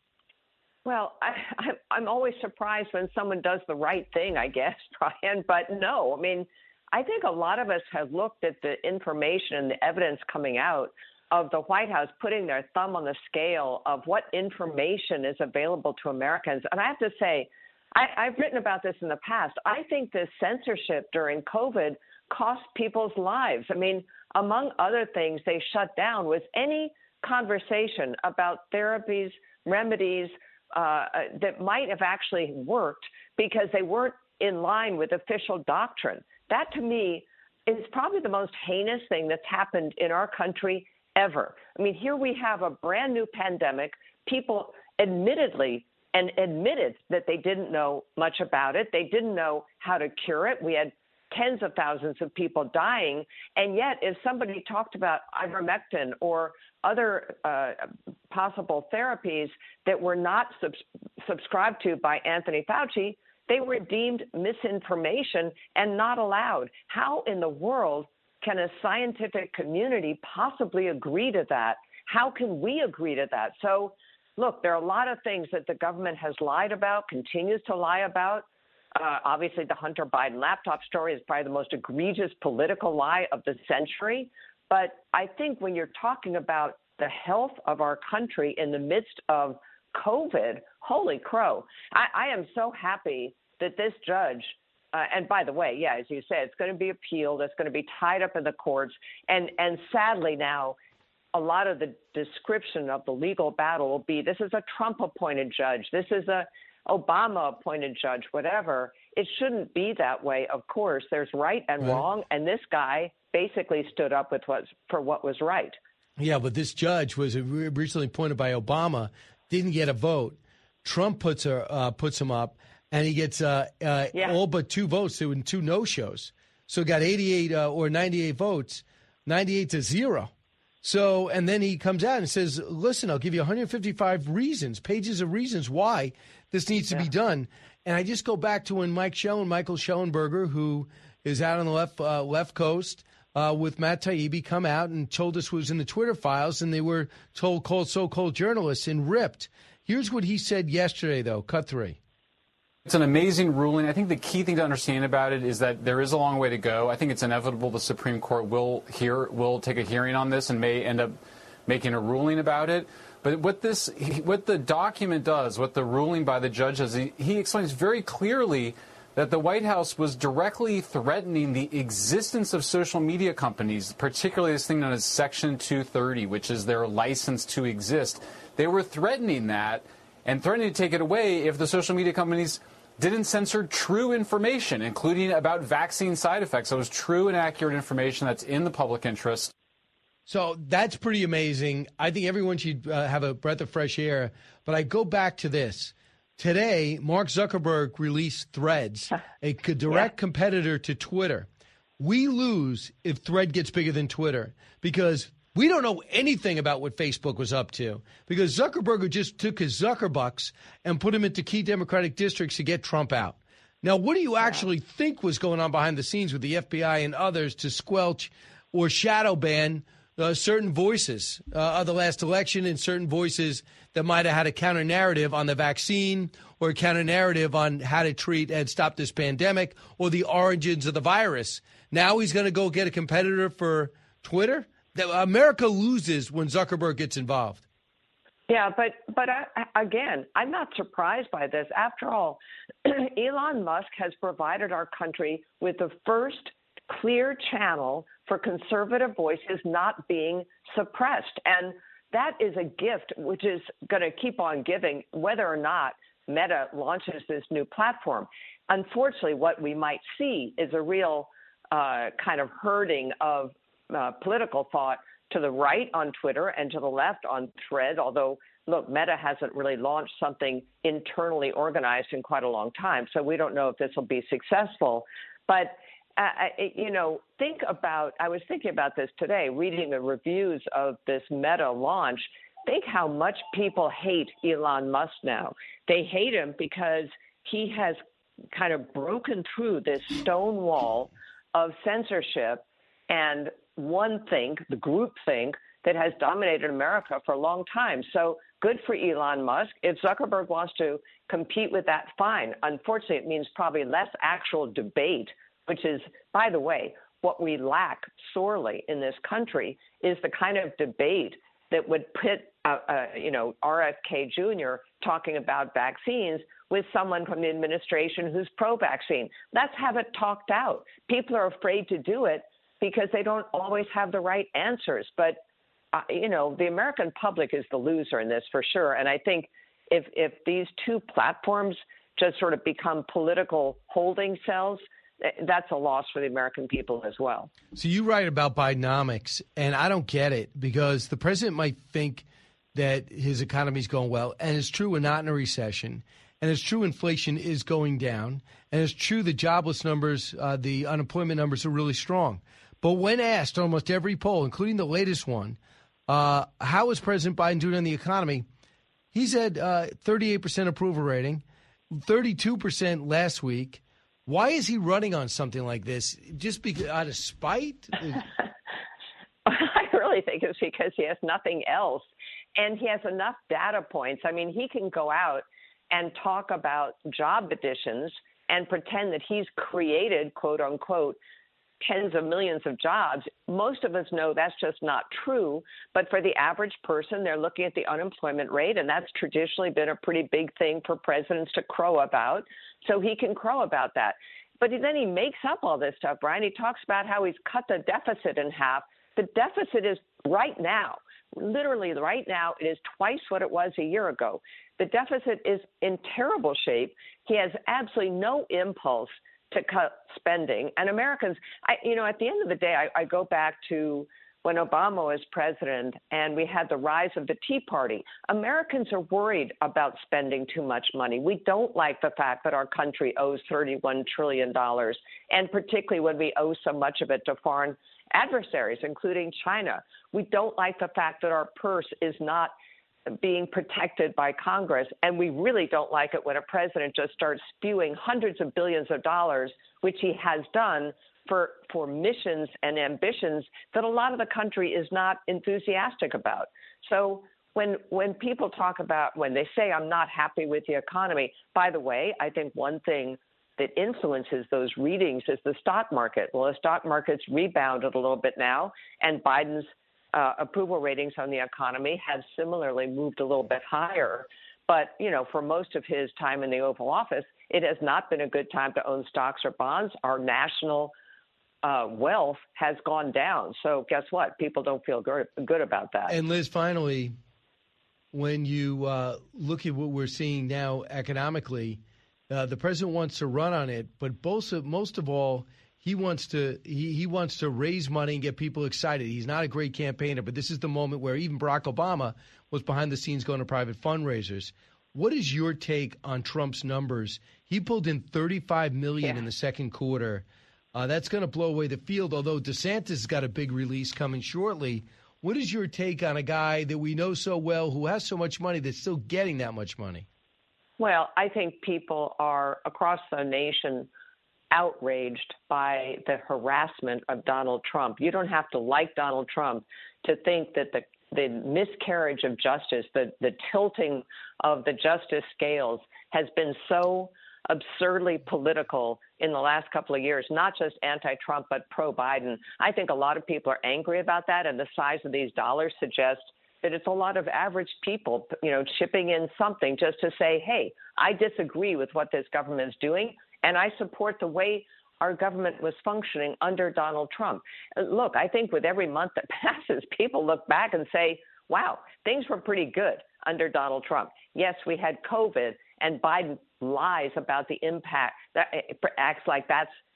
Well, I, I, I'm always surprised when someone does the right thing, I guess, Brian. But no, I mean, I think a lot of us have looked at the information and the evidence coming out of the White House putting their thumb on the scale of what information is available to Americans. And I have to say, I, I've written about this in the past. I think this censorship during COVID cost people's lives. I mean, among other things, they shut down was any conversation about therapies, remedies, Uh, that might have actually worked because they weren't in line with official doctrine. That, to me, is probably the most heinous thing that's happened in our country ever. I mean, here we have a brand new pandemic. People admittedly and admitted that they didn't know much about it. They didn't know how to cure it. We had tens of thousands of people dying. And yet, if somebody talked about ivermectin or other uh, possible therapies that were not sub- subscribed to by Anthony Fauci, they were deemed misinformation and not allowed. How in the world can a scientific community possibly agree to that? How can we agree to that? So, look, there are a lot of things that the government has lied about, continues to lie about. Uh, obviously, the Hunter Biden laptop story is probably the most egregious political lie of the century. But I think when you're talking about the health of our country in the midst of COVID, holy crow, I, I am so happy that this judge, uh, and by the way, yeah, as you said, it's going to be appealed. It's going to be tied up in the courts. And, and sadly now, a lot of the description of the legal battle will be this is a Trump-appointed judge. This is a Obama-appointed judge, whatever. It shouldn't be that way, of course. There's right and right. wrong, and this guy basically stood up with what, for what was right. Yeah, but this judge was originally appointed by Obama, didn't get a vote. Trump puts her, uh, puts him up, and he gets uh, uh, yeah. all but two votes and two no-shows. So got eighty-eight uh, or ninety-eight votes, ninety-eight to zero. So, and then he comes out and says, listen, I'll give you one hundred fifty-five reasons, pages of reasons why this needs to yeah. be done. And I just go back to when Mike Schellen, Michael Schellenberger, who is out on the left uh, left coast uh, with Matt Taibbi, come out and told us what was in the Twitter files, and they were told called so-called journalists and ripped. Here's what he said yesterday, though. Cut three. It's an amazing ruling. I think the key thing to understand about it is that there is a long way to go. I think it's inevitable the Supreme Court will hear will take a hearing on this and may end up making a ruling about it. But what this, what the document does, what the ruling by the judge does, he, he explains very clearly that the White House was directly threatening the existence of social media companies, particularly this thing known as Section two thirty, which is their license to exist. They were threatening that and threatening to take it away if the social media companies didn't censor true information, including about vaccine side effects. So it was true and accurate information that's in the public interest. So that's pretty amazing. I think everyone should uh, have a breath of fresh air. But I go back to this. Today, Mark Zuckerberg released Threads, a direct yeah. competitor to Twitter. We lose if Thread gets bigger than Twitter because we don't know anything about what Facebook was up to because Zuckerberg just took his Zuckerbucks and put them into key Democratic districts to get Trump out. Now, what do you actually think was going on behind the scenes with the F B I and others to squelch or shadow ban uh, certain voices uh, of the last election and certain voices that might have had a counter narrative on the vaccine or a counter narrative on how to treat and stop this pandemic or the origins of the virus? Now he's going to go get a competitor for Twitter? America loses when Zuckerberg gets involved. Yeah, but but I, again, I'm not surprised by this. After all, Elon Musk has provided our country with the first clear channel for conservative voices not being suppressed. And that is a gift which is going to keep on giving whether or not Meta launches this new platform. Unfortunately, what we might see is a real uh, kind of herding of Uh, political thought to the right on Twitter and to the left on Thread, although look, Meta hasn't really launched something internally organized in quite a long time, so we don't know if this will be successful. But, uh, you know, think about, I was thinking about this today, reading the reviews of this Meta launch. Think how much people hate Elon Musk now. They hate him because he has kind of broken through this stone wall of censorship and one think, the group think, that has dominated America for a long time. So good for Elon Musk. If Zuckerberg wants to compete with that, fine. Unfortunately, it means probably less actual debate, which is, by the way, what we lack sorely in this country is the kind of debate that would pit, uh, uh, you know, R F K Junior talking about vaccines with someone from the administration who's pro-vaccine. Let's have it talked out. People are afraid to do it because they don't always have the right answers. But, uh, you know, the American public is the loser in this for sure. And I think if if these two platforms just sort of become political holding cells, that's a loss for the American people as well. So you write about Bidenomics, and I don't get it because the president might think that his economy's going well, and it's true we're not in a recession, and it's true inflation is going down, and it's true the jobless numbers, uh, the unemployment numbers are really strong. But when asked almost every poll, including the latest one, uh, how is President Biden doing on the economy, he said uh, thirty-eight percent approval rating, thirty-two percent last week. Why is he running on something like this? Just because, out of spite? I really think it's because he has nothing else. And he has enough data points. I mean, he can go out and talk about job additions and pretend that he's created, quote unquote, tens of millions of jobs. Most of us know that's just not true. But for the average person, they're looking at the unemployment rate, and that's traditionally been a pretty big thing for presidents to crow about. So he can crow about that. But then he makes up all this stuff, Brian. He talks about how he's cut the deficit in half. The deficit is right now, literally right now, it is twice what it was a year ago. The deficit is in terrible shape. He has absolutely no impulse to cut spending. And Americans, I, you know, at the end of the day, I, I go back to when Obama was president and we had the rise of the Tea Party. Americans are worried about spending too much money. We don't like the fact that our country owes thirty-one trillion dollars, and particularly when we owe so much of it to foreign adversaries, including China. We don't like the fact that our purse is not being protected by Congress, and we really don't like it when a president just starts spewing hundreds of billions of dollars, which he has done for for missions and ambitions that a lot of the country is not enthusiastic about. So when when people talk about, when they say I'm not happy with the economy, by the way, I think one thing that influences those readings is the stock market. Well, the stock market's rebounded a little bit now, and Biden's uh, approval ratings on the economy have similarly moved a little bit higher. But, you know, for most of his time in the Oval Office, it has not been a good time to own stocks or bonds. Our national uh, wealth has gone down. So guess what? People don't feel good, good about that. And Liz, finally, when you uh, look at what we're seeing now economically, Uh, the president wants to run on it, but most of, most of all, he wants to he, he wants to raise money and get people excited. He's not a great campaigner, but this is the moment where even Barack Obama was behind the scenes going to private fundraisers. What is your take on Trump's numbers? He pulled in thirty-five million dollars yeah. in the second quarter. Uh, that's going to blow away the field, although DeSantis has got a big release coming shortly. What is your take on a guy that we know so well who has so much money that's still getting that much money? Well, I think people are across the nation outraged by the harassment of Donald Trump. You don't have to like Donald Trump to think that the, the miscarriage of justice, the, the tilting of the justice scales has been so absurdly political in the last couple of years, not just anti-Trump, but pro-Biden. I think a lot of people are angry about that, and the size of these dollars suggests that it's a lot of average people, you know, chipping in something just to say, hey, I disagree with what this government is doing, and I support the way our government was functioning under Donald Trump. Look, I think with every month that passes, people look back and say, wow, things were pretty good under Donald Trump. Yes, we had COVID, and Biden lies about the impact, that acts like that's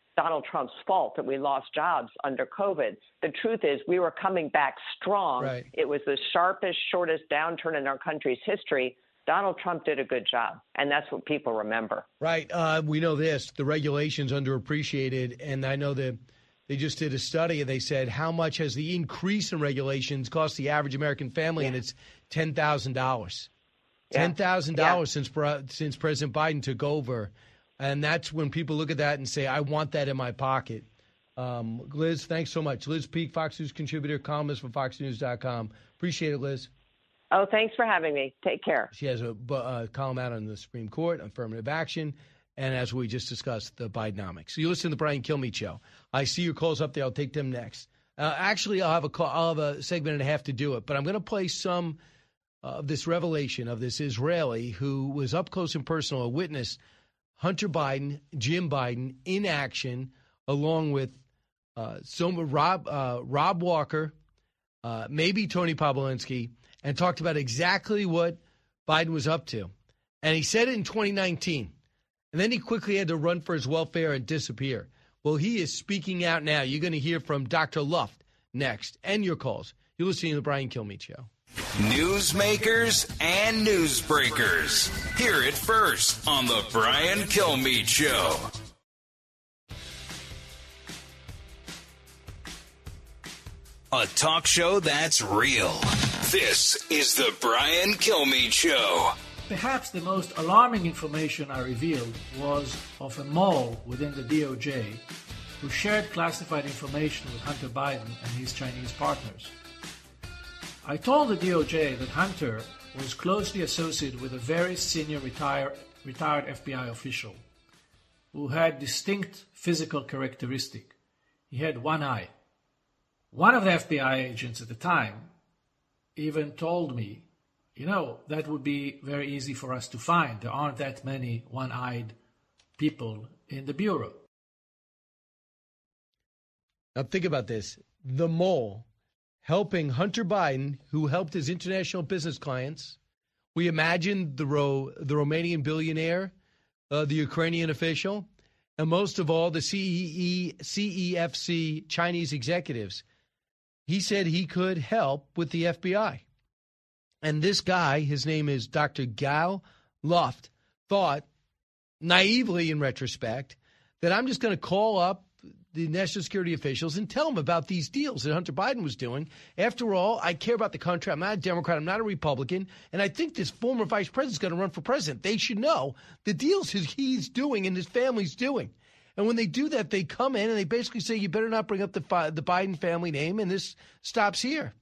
Donald Trump's fault that we lost jobs under COVID. The truth is we were coming back strong. Right. It was the sharpest, shortest downturn in our country's history. Donald Trump did a good job, and that's what people remember. Right. Uh, we know this. The regulation's underappreciated, and I know that they just did a study, and they said how much has the increase in regulations cost the average American family, yeah. and it's ten thousand dollars. Yeah. ten thousand dollars yeah. since since President Biden took over. And that's when people look at that and say, I want that in my pocket. Um, Liz, thanks so much. Liz Peek, Fox News contributor, columnist for fox news dot com. Appreciate it, Liz. Oh, thanks for having me. Take care. She has a uh, column out on the Supreme Court, affirmative action, and as we just discussed, the Bidenomics. So you listen to the Brian Kilmeade Show. I see your calls up there. I'll take them next. Uh, actually, I'll have a call, I'll have a segment and a half to do it, but I'm going to play some of this revelation of this Israeli who was up close and personal, a witness, Hunter Biden, Jim Biden, in action, along with uh, some Rob uh, Rob Walker, uh, maybe Tony Pavlinsky, and talked about exactly what Biden was up to. And he said it in twenty nineteen. And then he quickly had to run for his welfare and disappear. Well, he is speaking out now. You're going to hear from Doctor Luft next, and your calls. You're listening to the Brian Kilmeade Show. Newsmakers and newsbreakers. Hear it first on the Brian Kilmeade Show. A talk show that's real. This is the Brian Kilmeade Show. Perhaps the most alarming information I revealed was of a mole within the D O J who shared classified information with Hunter Biden and his Chinese partners. I told the D O J that Hunter was closely associated with a very senior retire, retired F B I official who had distinct physical characteristic. He had one eye. One of the F B I agents at the time even told me, you know, that would be very easy for us to find. There aren't that many one-eyed people in the Bureau. Now think about this. The mole helping Hunter Biden, who helped his international business clients. We imagined the Ro- the Romanian billionaire, uh, the Ukrainian official, and most of all, the C E E, C E F C Chinese executives. He said he could help with the F B I. And this guy, his name is Doctor Gal Luft, thought, naively in retrospect, that I'm just going to call up the national security officials and tell them about these deals that Hunter Biden was doing. After all, I care about the country. I'm not a Democrat. I'm not a Republican. And I think this former vice president is going to run for president. They should know the deals he's doing and his family's doing. And when they do that, they come in and they basically say, you better not bring up the, the Biden family name, and this stops here.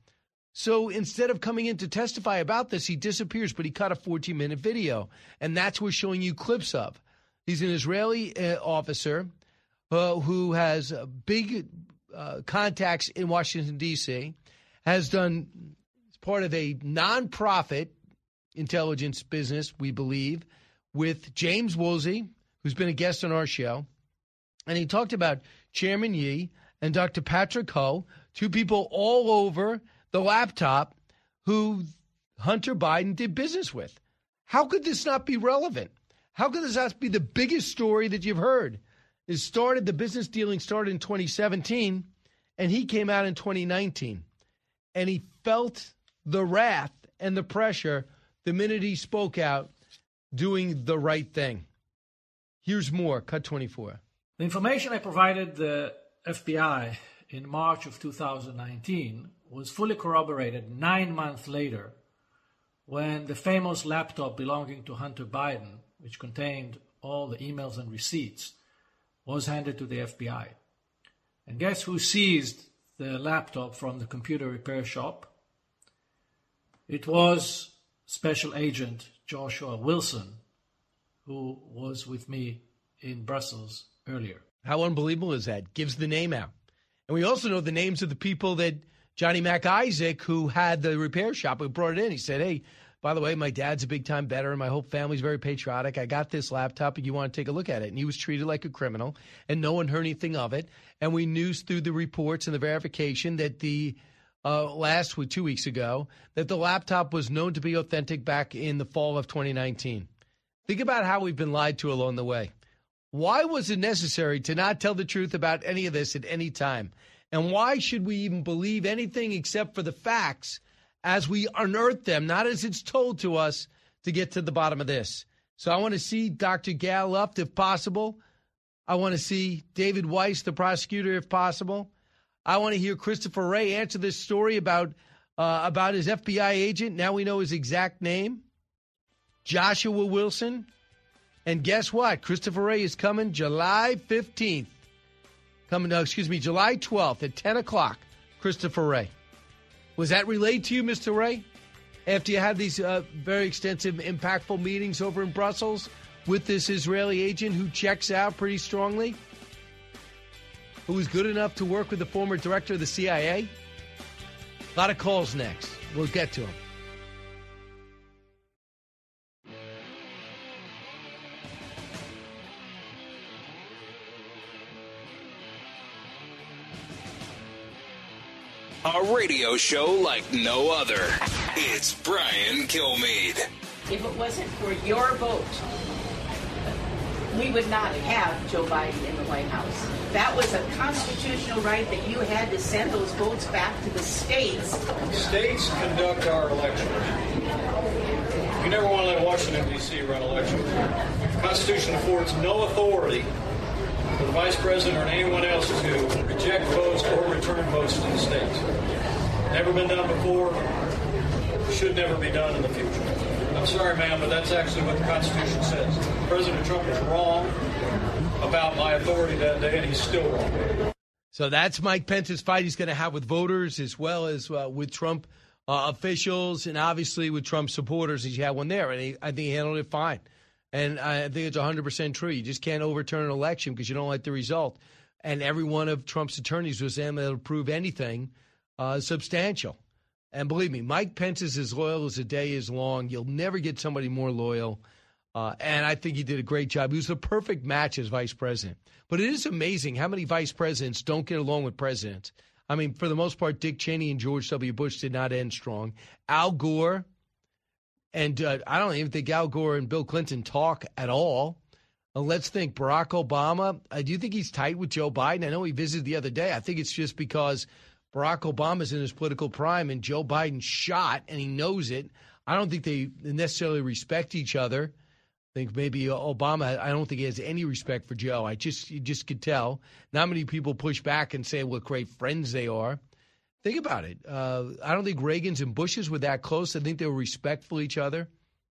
So instead of coming in to testify about this, he disappears, but he cut a fourteen-minute video. And that's what we're showing you clips of. He's an Israeli uh, officer uh, who has uh, big uh, contacts in Washington, D C, has done part of a nonprofit intelligence business, we believe, with James Woolsey, who's been a guest on our show. And he talked about Chairman Yi and Doctor Patrick Ho, two people all over the laptop who Hunter Biden did business with. How could this not be relevant? How could this not be the biggest story that you've heard? It started, the business dealing started in twenty seventeen, and he came out in twenty nineteen. And he felt the wrath and the pressure the minute he spoke out, doing the right thing. Here's more. Cut twenty-four. The information I provided the F B I in March of two thousand nineteen was fully corroborated nine months later when the famous laptop belonging to Hunter Biden, which contained all the emails and receipts, was handed to the F B I. And guess who seized the laptop from the computer repair shop? It was Special Agent Joshua Wilson, who was with me in Brussels earlier. How unbelievable is that? Gives the name out. And we also know the names of the people that Johnny Mac Isaac, who had the repair shop, who brought it in. He said, hey, by the way, my dad's a big-time veteran. My whole family's very patriotic. I got this laptop, and you want to take a look at it. And he was treated like a criminal, and no one heard anything of it. And we knew through the reports and the verification that the uh, last week, two weeks ago, that the laptop was known to be authentic back in the fall of twenty nineteen. Think about how we've been lied to along the way. Why was it necessary to not tell the truth about any of this at any time? And why should we even believe anything except for the facts as we unearth them, not as it's told to us, to get to the bottom of this? So I want to see Doctor Gal Luft, if possible. I want to see David Weiss, the prosecutor, if possible. I want to hear Christopher Wray answer this story about uh, about his F B I agent. Now we know his exact name, Joshua Wilson. And guess what? Christopher Wray is coming July fifteenth. Coming, no, excuse me, July twelfth at ten o'clock. Christopher Wray. Was that relayed to you, Mister Wray? After you had these uh, very extensive, impactful meetings over in Brussels with this Israeli agent who checks out pretty strongly, who was good enough to work with the former director of the C I A? A lot of calls next. We'll get to them. A radio show like no other. It's Brian Kilmeade. If it wasn't for your vote, we would not have Joe Biden in the White House. That was a constitutional right that you had to send those votes back to the states. States conduct our elections. You never want to let Washington, D C run elections. The Constitution affords no authority for the Vice President or anyone else to reject votes or return votes to the states. Never been done before. Should never be done in the future. I'm sorry, ma'am, but that's actually what the Constitution says. President Trump was wrong about my authority that day, and he's still wrong. So that's Mike Pence's fight he's going to have with voters as well as uh, with Trump uh, officials and obviously with Trump supporters. He had one there, and he, I think he handled it fine. And I think it's one hundred percent true. You just can't overturn an election because you don't like the result. And every one of Trump's attorneys was saying they'll prove anything uh, substantial. And believe me, Mike Pence is as loyal as the day is long. You'll never get somebody more loyal. Uh, and I think he did a great job. He was the perfect match as vice president. But it is amazing how many vice presidents don't get along with presidents. I mean, for the most part, Dick Cheney and George W. Bush did not end strong. Al Gore, and uh, I don't even think Al Gore and Bill Clinton talk at all. Uh, let's think Barack Obama. Uh, do you think he's tight with Joe Biden? I know he visited the other day. I think it's just because Barack Obama's in his political prime and Joe Biden's shot, and he knows it. I don't think they necessarily respect each other. I think maybe Obama, I don't think he has any respect for Joe. I just, you just could tell. Not many people push back and say what great friends they are. Think about it. Uh, I don't think Reagan's and Bush's were that close. I think they were respectful of each other.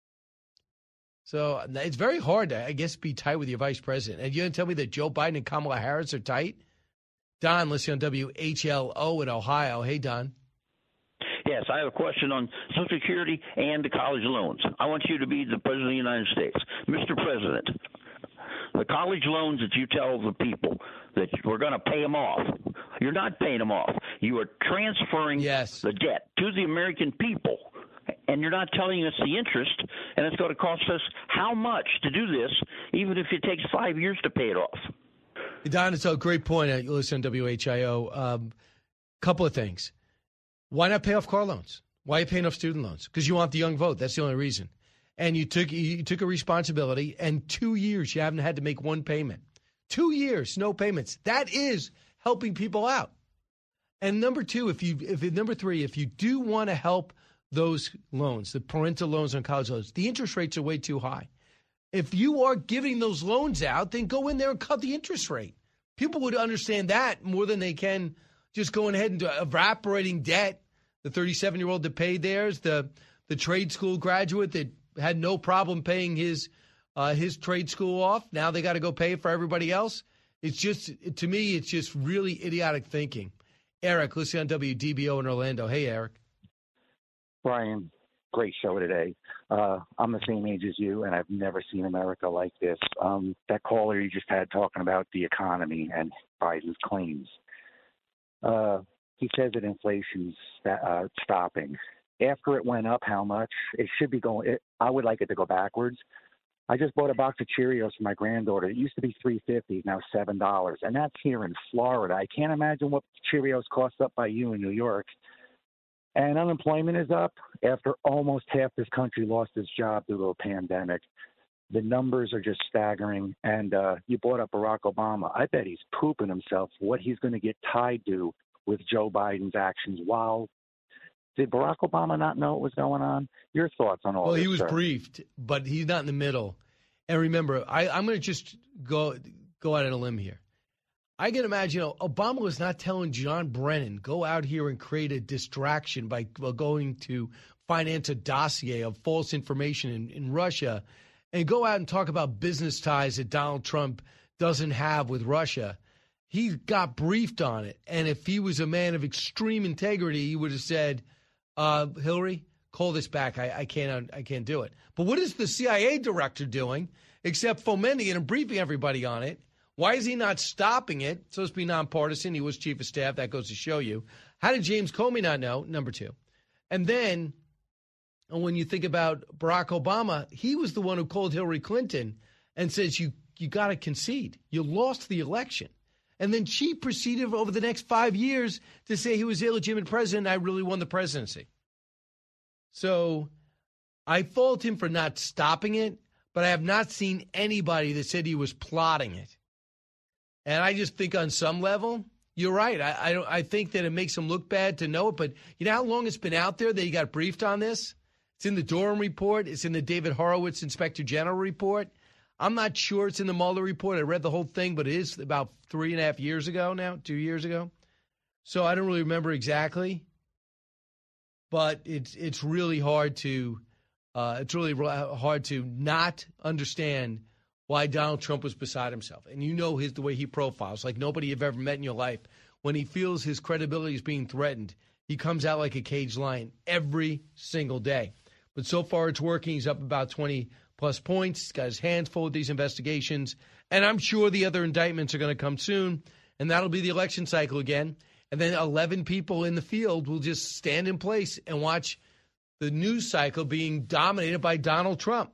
So it's very hard to, I guess, be tight with your vice president. And you're going to tell me that Joe Biden and Kamala Harris are tight? Don, listening on W H L O in Ohio. Hey, Don. Yes, I have a question on Social Security and the college loans. I want you to be the President of the United States. Mister President, the college loans that you tell the people that we're going to pay them off, you're not paying them off. You are transferring yes. the debt to the American people, and you're not telling us the interest, and it's going to cost us how much to do this, even if it takes five years to pay it off. Don, it's a great point. You listen to W H I O. Um, couple of things. Why not pay off car loans? Why are you paying off student loans? Because you want the young vote. That's the only reason. And you took you took a responsibility, and two years you haven't had to make one payment. Two years, no payments. That is helping people out. And number two, if you if number three, if you do want to help those loans, the parental loans on college loans, the interest rates are way too high. If you are giving those loans out, then go in there and cut the interest rate. People would understand that more than they can just going ahead and evaporating debt. The thirty-seven-year-old that paid theirs, the the trade school graduate that had no problem paying his uh, his trade school off. Now they got to go pay it for everybody else. It's just, to me, it's just really idiotic thinking. Eric, listen on W D B O in Orlando. Hey, Eric. Brian, great show today. Uh, I'm the same age as you, and I've never seen America like this. Um, that caller you just had talking about the economy and Biden's claims. Uh, he says that inflation's uh, stopping. After it went up, how much? It should be going. It, I would like it to go backwards. I just bought a box of Cheerios for my granddaughter. It used to be three fifty, now seven dollars, and that's here in Florida. I can't imagine what Cheerios cost up by you in New York. And unemployment is up after almost half this country lost its job due to a pandemic. The numbers are just staggering. And uh, you brought up Barack Obama. I bet he's pooping himself what he's going to get tied to with Joe Biden's actions. While did Barack Obama not know what was going on? Your thoughts on all well, this? Well, he was sir? briefed, but he's not in the middle. And remember, I, I'm going to just go go out on a limb here. I can imagine you know, Obama was not telling John Brennan, go out here and create a distraction by going to finance a dossier of false information in, in Russia and go out and talk about business ties that Donald Trump doesn't have with Russia. He got briefed on it. And if he was a man of extreme integrity, he would have said, uh, Hillary, call this back. I, I can't I can't do it. But what is the C I A director doing except fomenting it and briefing everybody on it? Why is he not stopping it? It's supposed to be nonpartisan. He was chief of staff. That goes to show you. How did James Comey not know? Number two. And then when you think about Barack Obama, he was the one who called Hillary Clinton and says, you, you got to concede. You lost the election. And then she proceeded over the next five years to say he was illegitimate president. I really won the presidency. So I fault him for not stopping it, but I have not seen anybody that said he was plotting it. And I just think on some level, you're right. I I, don't, I think that it makes him look bad to know it. But you know how long it's been out there that he got briefed on this? It's in the Durham report. It's in the David Horowitz Inspector General report. I'm not sure it's in the Mueller report. I read the whole thing, but it is about three and a half years ago now, two years ago. So I don't really remember exactly. But it's it's really hard to uh, it's really hard to not understand why Donald Trump was beside himself. And you know his the way he profiles, like nobody you've ever met in your life. When he feels his credibility is being threatened, he comes out like a caged lion every single day. But so far it's working. He's up about twenty-plus points. He's got his hands full with these investigations. And I'm sure the other indictments are going to come soon, and that'll be the election cycle again. And then eleven people in the field will just stand in place and watch the news cycle being dominated by Donald Trump.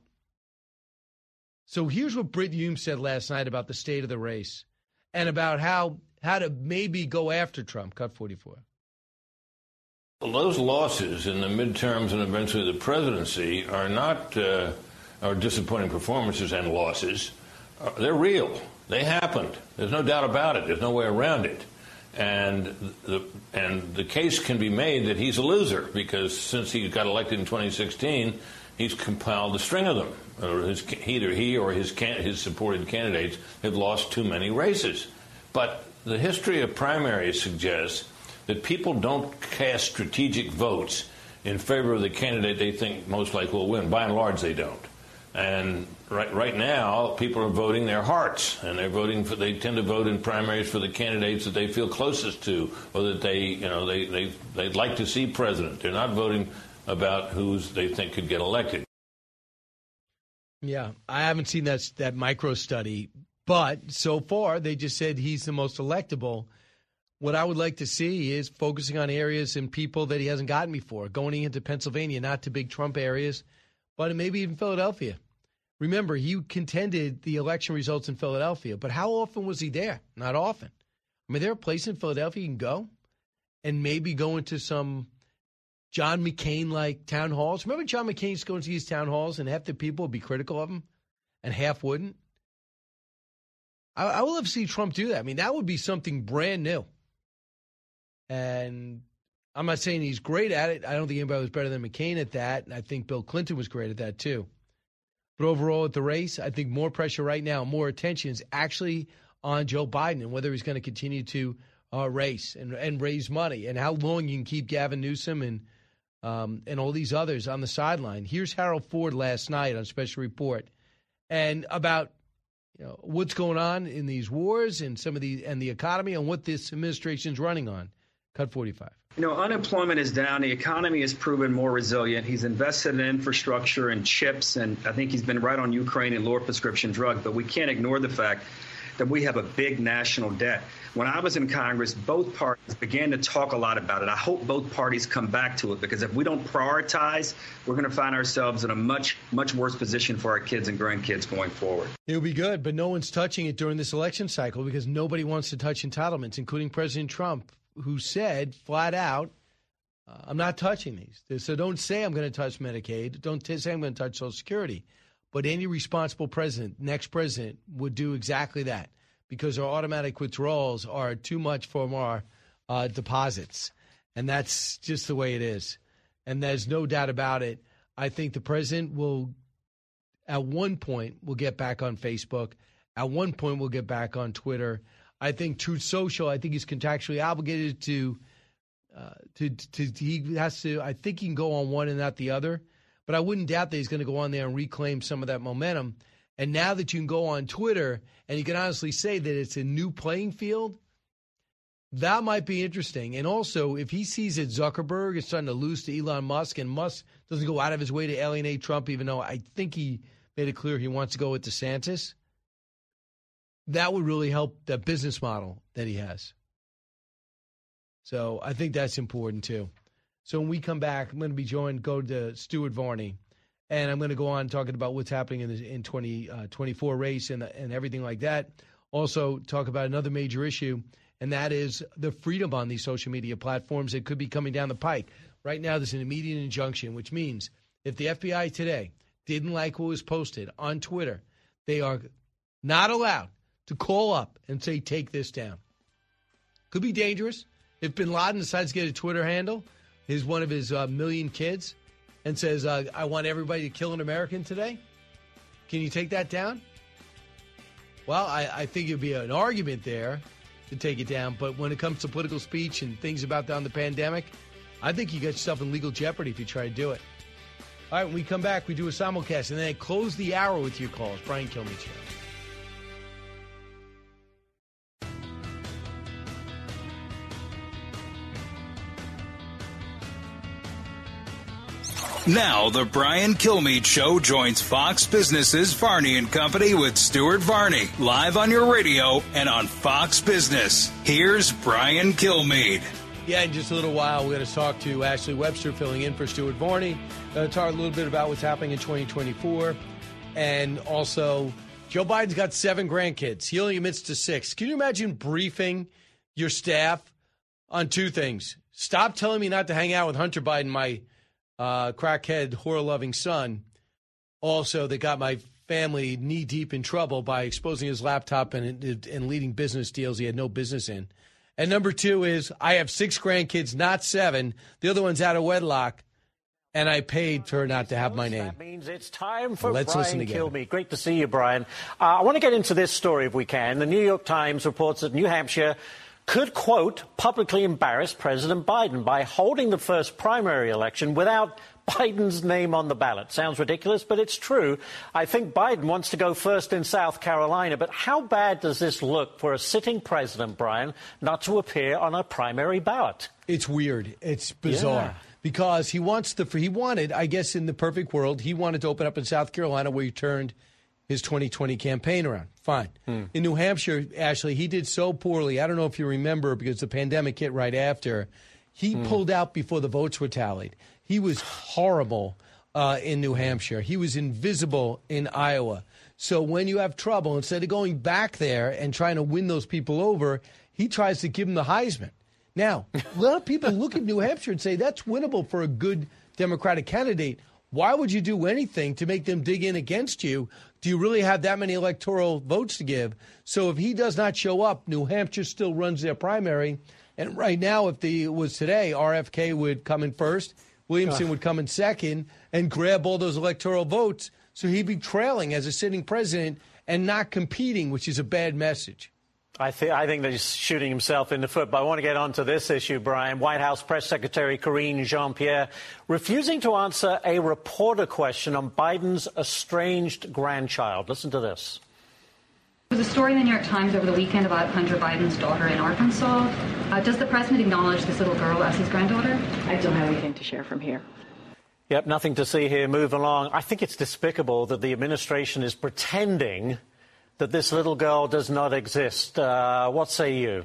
So here's what Brit Hume said last night about the state of the race and about how how to maybe go after Trump. Cut forty-four. Well, those losses in the midterms and eventually the presidency are not uh, are disappointing performances and losses. Uh, they're real. They happened. There's no doubt about it. There's no way around it. And the and the case can be made that he's a loser because since he got elected in twenty sixteen, he's compiled a string of them. Or his, either he or his his supported candidates have lost too many races. But the history of primaries suggests that people don't cast strategic votes in favor of the candidate they think most likely will win. By and large, they don't. And right right now, people are voting their hearts, and they're voting for. They tend to vote in primaries for the candidates that they feel closest to, or that they, you know, they they they'd like to see president. They're not voting about who's they think could get elected. Yeah, I haven't seen that that micro study, but so far they just said he's the most electable. What I would like to see is focusing on areas and people that he hasn't gotten before, going into Pennsylvania, not to big Trump areas, but maybe even Philadelphia. Remember, he contended the election results in Philadelphia, but how often was he there? Not often. I mean, there are places in Philadelphia you can go and maybe go into some John McCain-like town halls. Remember John McCain used to go into these town halls and half the people would be critical of him and half wouldn't? I, I would love to see Trump do that. I mean, that would be something brand new. And I'm not saying he's great at it. I don't think anybody was better than McCain at that. And I think Bill Clinton was great at that too. But overall at the race, I think more pressure right now, more attention is actually on Joe Biden and whether he's going to continue to uh, race and, and raise money and how long you can keep Gavin Newsom and Um, and all these others on the sideline. Here's Harold Ford last night on Special Report, and about you know what's going on in these wars and some of the and the economy and what this administration's running on. Cut forty-five. You know, unemployment is down. The economy has proven more resilient. He's invested in infrastructure and chips, and I think he's been right on Ukraine and lower prescription drugs. But we can't ignore the fact that we have a big national debt. When I was in Congress, both parties began to talk a lot about it. I hope both parties come back to it, because if we don't prioritize, we're going to find ourselves in a much, much worse position for our kids and grandkids going forward. It would be good, but no one's touching it during this election cycle because nobody wants to touch entitlements, including President Trump, who said flat out, uh, I'm not touching these. So don't say I'm going to touch Medicaid. Don't t- say I'm going to touch Social Security. But any responsible president, next president, would do exactly that because our automatic withdrawals are too much from our uh, deposits. And that's just the way it is. And there's no doubt about it. I think the president will, at one point, will get back on Facebook. At one point, we'll get back on Twitter. I think Truth Social, I think he's contractually obligated to, uh, to, to, he has to, I think he can go on one and not the other. But I wouldn't doubt that he's going to go on there and reclaim some of that momentum. And now that you can go on Twitter and you can honestly say that it's a new playing field, that might be interesting. And also, if he sees that Zuckerberg is starting to lose to Elon Musk and Musk doesn't go out of his way to alienate Trump, even though I think he made it clear he wants to go with DeSantis, that would really help that business model that he has. So I think that's important, too. So when we come back, I'm going to be joined, go to Stuart Varney, and I'm going to go on talking about what's happening in the in twenty twenty-four race and, and everything like that. Also talk about another major issue, and that is the freedom on these social media platforms that could be coming down the pike. Right now, there's an immediate injunction, which means if the F B I today didn't like what was posted on Twitter, they are not allowed to call up and say, take this down. Could be dangerous. If bin Laden decides to get a Twitter handle, is one of his uh, million kids, and says, uh, I want everybody to kill an American today, can you take that down? Well, I, I think it would be an argument there to take it down. But when it comes to political speech and things about down the pandemic, I think you get yourself in legal jeopardy if you try to do it. All right, when we come back, we do a simulcast, and then I close the hour with your calls. Brian Kilmeade Show. Now, the Brian Kilmeade Show joins Fox Business's Varney and Company with Stuart Varney, live on your radio and on Fox Business. Here's Brian Kilmeade. Yeah, in just a little while, we're going to talk to Ashley Webster, filling in for Stuart Varney. Going to talk a little bit about what's happening in twenty twenty-four. And also, Joe Biden's got seven grandkids. He only admits to six. Can you imagine briefing your staff on two things? Stop telling me not to hang out with Hunter Biden, my Uh, crackhead, horror-loving son, also that got my family knee-deep in trouble by exposing his laptop and, and leading business deals he had no business in. And number two is I have six grandkids, not seven. The other one's out of wedlock, and I paid for her not to have my name. That means it's time for Let's Brian listen Kilmeade. Great to see you, Brian. Uh, I want to get into this story if we can. The New York Times reports that New Hampshire could, quote, publicly embarrass President Biden by holding the first primary election without Biden's name on the ballot. Sounds ridiculous, but it's true. I think Biden wants to go first in South Carolina, but how bad does this look for a sitting president, Brian, not to appear on a primary ballot? It's weird. It's bizarre. Yeah. Because he wants the, he wanted, I guess in the perfect world, he wanted to open up in South Carolina where he turned his twenty twenty campaign around. Fine. Hmm. In New Hampshire, Ashley, he did so poorly. I don't know if you remember because the pandemic hit right after. He hmm. pulled out before the votes were tallied. He was horrible uh, in New Hampshire. He was invisible in Iowa. So when you have trouble, instead of going back there and trying to win those people over, he tries to give them the Heisman. Now, a lot of people look at New Hampshire and say that's winnable for a good Democratic candidate. Why would you do anything to make them dig in against you? Do you really have that many electoral votes to give? So if he does not show up, New Hampshire still runs their primary. And right now, if the, it was today, R F K would come in first, Williamson uh. would come in second, and grab all those electoral votes. So he'd be trailing as a sitting president and not competing, which is a bad message. I, th- I think that he's shooting himself in the foot. But I want to get on to this issue, Brian. White House Press Secretary Karine Jean-Pierre refusing to answer a reporter question on Biden's estranged grandchild. Listen to this. There was a story in the New York Times over the weekend about Hunter Biden's daughter in Arkansas. Uh, does the president acknowledge this little girl as his granddaughter? I don't have anything to share from here. Yep, nothing to see here. Move along. I think it's despicable that the administration is pretending that this little girl does not exist. Uh, what say you?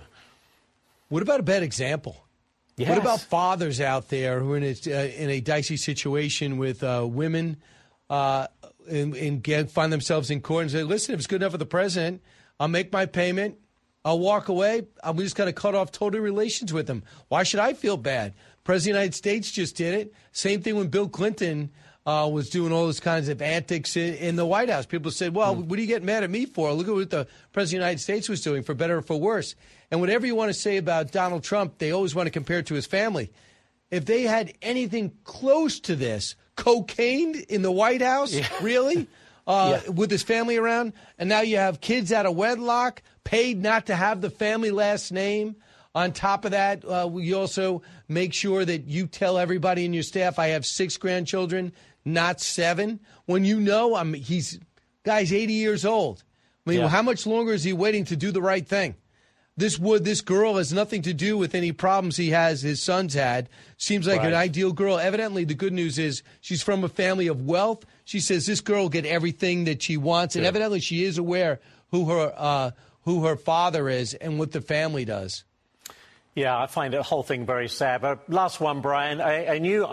What about a bad example? Yes. What about fathers out there who are in a, uh, in a dicey situation with uh, women uh, and, and get, find themselves in court and say, listen, if it's good enough for the president, I'll make my payment, I'll walk away, I'm just going to cut off total relations with him. Why should I feel bad? President of the United States just did it. Same thing when Bill Clinton uh, was doing all those kinds of antics in, in the White House. People said, well, mm. what are you getting mad at me for? Look at what the President of the United States was doing, for better or for worse. And whatever you want to say about Donald Trump, they always want to compare it to his family. If they had anything close to this, cocaine in the White House, yeah. really, uh, yeah. with his family around, and now you have kids out of wedlock, paid not to have the family last name. On top of that, uh, we also make sure that you tell everybody in your staff, I have six grandchildren, not seven. When you know I'm, he's, guy's eighty years old. I mean, yeah. how much longer is he waiting to do the right thing? This would this girl has nothing to do with any problems he has, his son's had. Seems like right. an ideal girl. Evidently, the good news is she's from a family of wealth. She says this girl will get everything that she wants, and yeah. evidently she is aware who her uh, who her father is and what the family does. Yeah, I find the whole thing very sad. But last one, Brian. A, a new uh,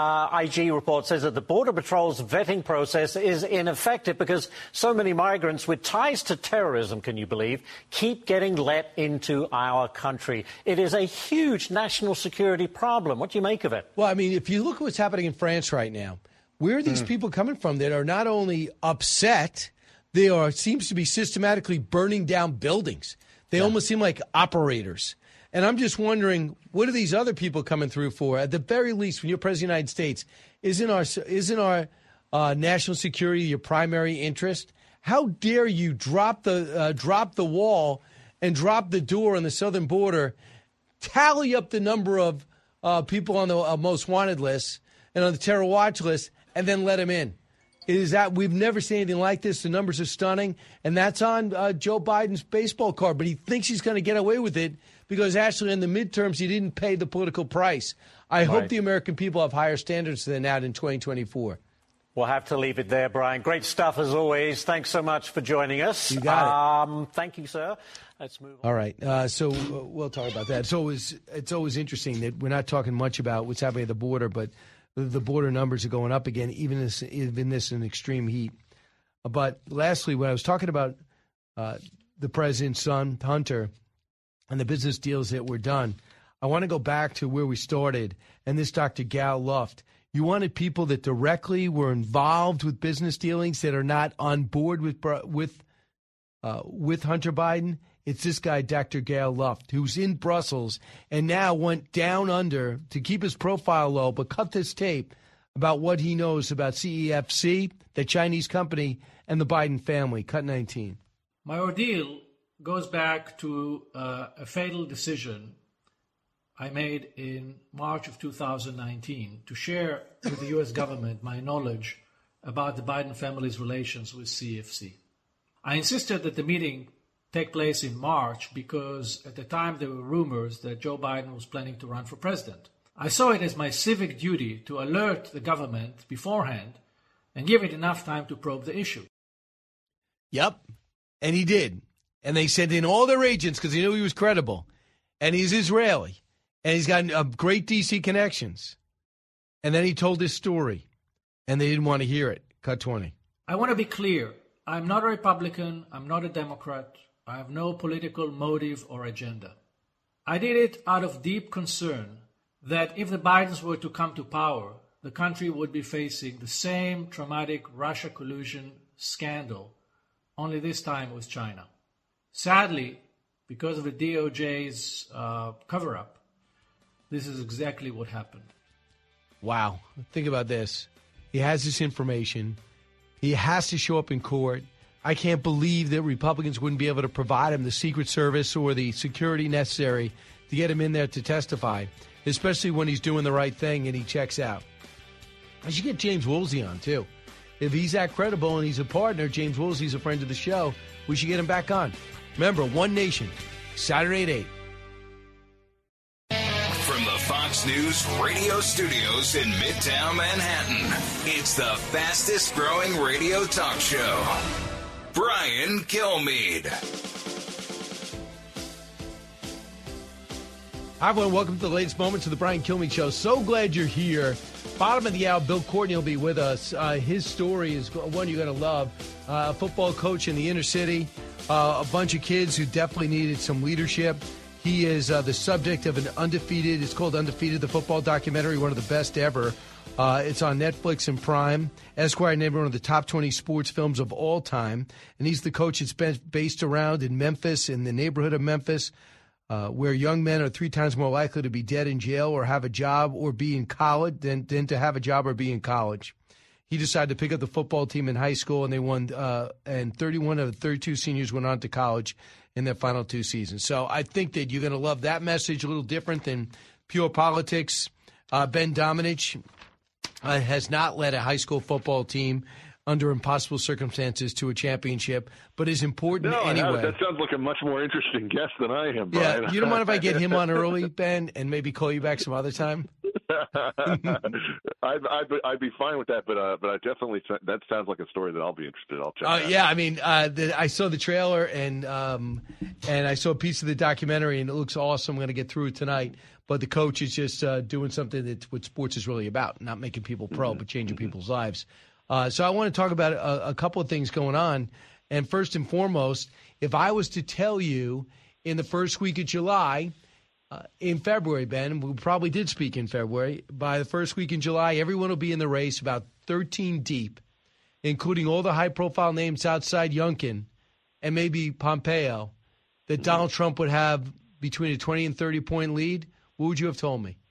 I G report says that the Border Patrol's vetting process is ineffective because so many migrants with ties to terrorism, can you believe, keep getting let into our country. It is a huge national security problem. What do you make of it? Well, I mean, if you look at what's happening in France right now, where are these mm. people coming from that are not only upset, they are seems to be systematically burning down buildings. They yeah. almost seem like operators. And I'm just wondering, what are these other people coming through for? At the very least, when you're President of the United States, isn't our isn't our uh, national security your primary interest? How dare you drop the uh, drop the wall and drop the door on the southern border, tally up the number of uh, people on the uh, most wanted list and on the terror watch list, and then let them in? It is that we've never seen anything like this. The numbers are stunning, and that's on uh, Joe Biden's baseball card. But he thinks he's going to get away with it because actually in the midterms he didn't pay the political price. I right. hope the American people have higher standards than that in twenty twenty-four. We'll have to leave it there, Brian. Great stuff as always. Thanks so much for joining us. You got um, it. Thank you, sir. Let's move on. All right. Uh, so uh, we'll talk about that. It's always, it's always interesting that we're not talking much about what's happening at the border, but the border numbers are going up again, even this, even this in extreme heat. But lastly, when I was talking about uh, the president's son, Hunter, and the business deals that were done, I want to go back to where we started, and this Doctor Gal Luft. You wanted people that directly were involved with business dealings that are not on board with with uh, with Hunter Biden. It's this guy, Doctor Gal Luft, who's in Brussels and now went down under to keep his profile low, but cut this tape about what he knows about C E F C, the Chinese company, and the Biden family. Cut nineteen. My ordeal goes back to uh, a fatal decision I made in March of two thousand nineteen to share with the U S government my knowledge about the Biden family's relations with C E F C. I insisted that the meeting take place in March because at the time there were rumors that Joe Biden was planning to run for president. I saw it as my civic duty to alert the government beforehand and give it enough time to probe the issue. Yep, and he did. And they sent in all their agents because they knew he was credible. And he's Israeli. And he's got uh, great D C connections. And then he told his story. And they didn't want to hear it. Cut twenty. I want to be clear. I'm not a Republican. I'm not a Democrat. I have no political motive or agenda. I did it out of deep concern that if the Bidens were to come to power, the country would be facing the same traumatic Russia collusion scandal, only this time with China. Sadly, because of the D O J's uh, cover-up, this is exactly what happened. Wow. Think about this. He has this information. He has to show up in court. I can't believe that Republicans wouldn't be able to provide him the Secret Service or the security necessary to get him in there to testify, especially when he's doing the right thing and he checks out. I should get James Woolsey on, too. If he's that credible and he's a partner, James Woolsey's a friend of the show, we should get him back on. Remember, One Nation, Saturday at eight. From the Fox News radio studios in Midtown Manhattan, it's the fastest growing radio talk show. Brian Kilmeade. Hi, everyone. Welcome to the latest moments of the Brian Kilmeade Show. So glad you're here. Bottom of the hour, Bill Courtney will be with us. Uh, his story is one you're going to love. Uh, a football coach in the inner city, uh, a bunch of kids who definitely needed some leadership. He is uh, the subject of an undefeated, it's called Undefeated, the football documentary, one of the best ever. Uh, it's on Netflix and Prime. Esquire named one of the top twenty sports films of all time. And he's the coach that's been based around in Memphis, in the neighborhood of Memphis, uh, where young men are three times more likely to be dead in jail or have a job or be in college than, than to have a job or be in college. He decided to pick up the football team in high school, and they won. Uh, and thirty-one of the thirty-two seniors went on to college in their final two seasons. So I think that you're going to love that message, a little different than pure politics. Uh, Ben Domenech uh, has not led a high school football team under impossible circumstances to a championship, but is important no, anyway. That sounds like a much more interesting guest than I am, Brian. Yeah, you don't mind if I get him on early, Ben, and maybe call you back some other time? I'd, I'd, be, I'd be fine with that, but uh, but I definitely that sounds like a story that I'll be interested in. I'll check. Uh, that yeah, out. I mean, uh, the, I saw the trailer and um, and I saw a piece of the documentary, and it looks awesome. I'm going to get through it tonight. But the coach is just uh, doing something that's what sports is really about, not making people pro, mm-hmm. but changing mm-hmm. people's lives. Uh, so I want to talk about a, a couple of things going on. And first and foremost, if I was to tell you in the first week of July, uh, in February, Ben, we probably did speak in February, by the first week in July, everyone will be in the race about thirteen deep, including all the high-profile names outside Youngkin and maybe Pompeo, that Donald Trump would have between a twenty and thirty-point lead. What would you have told me?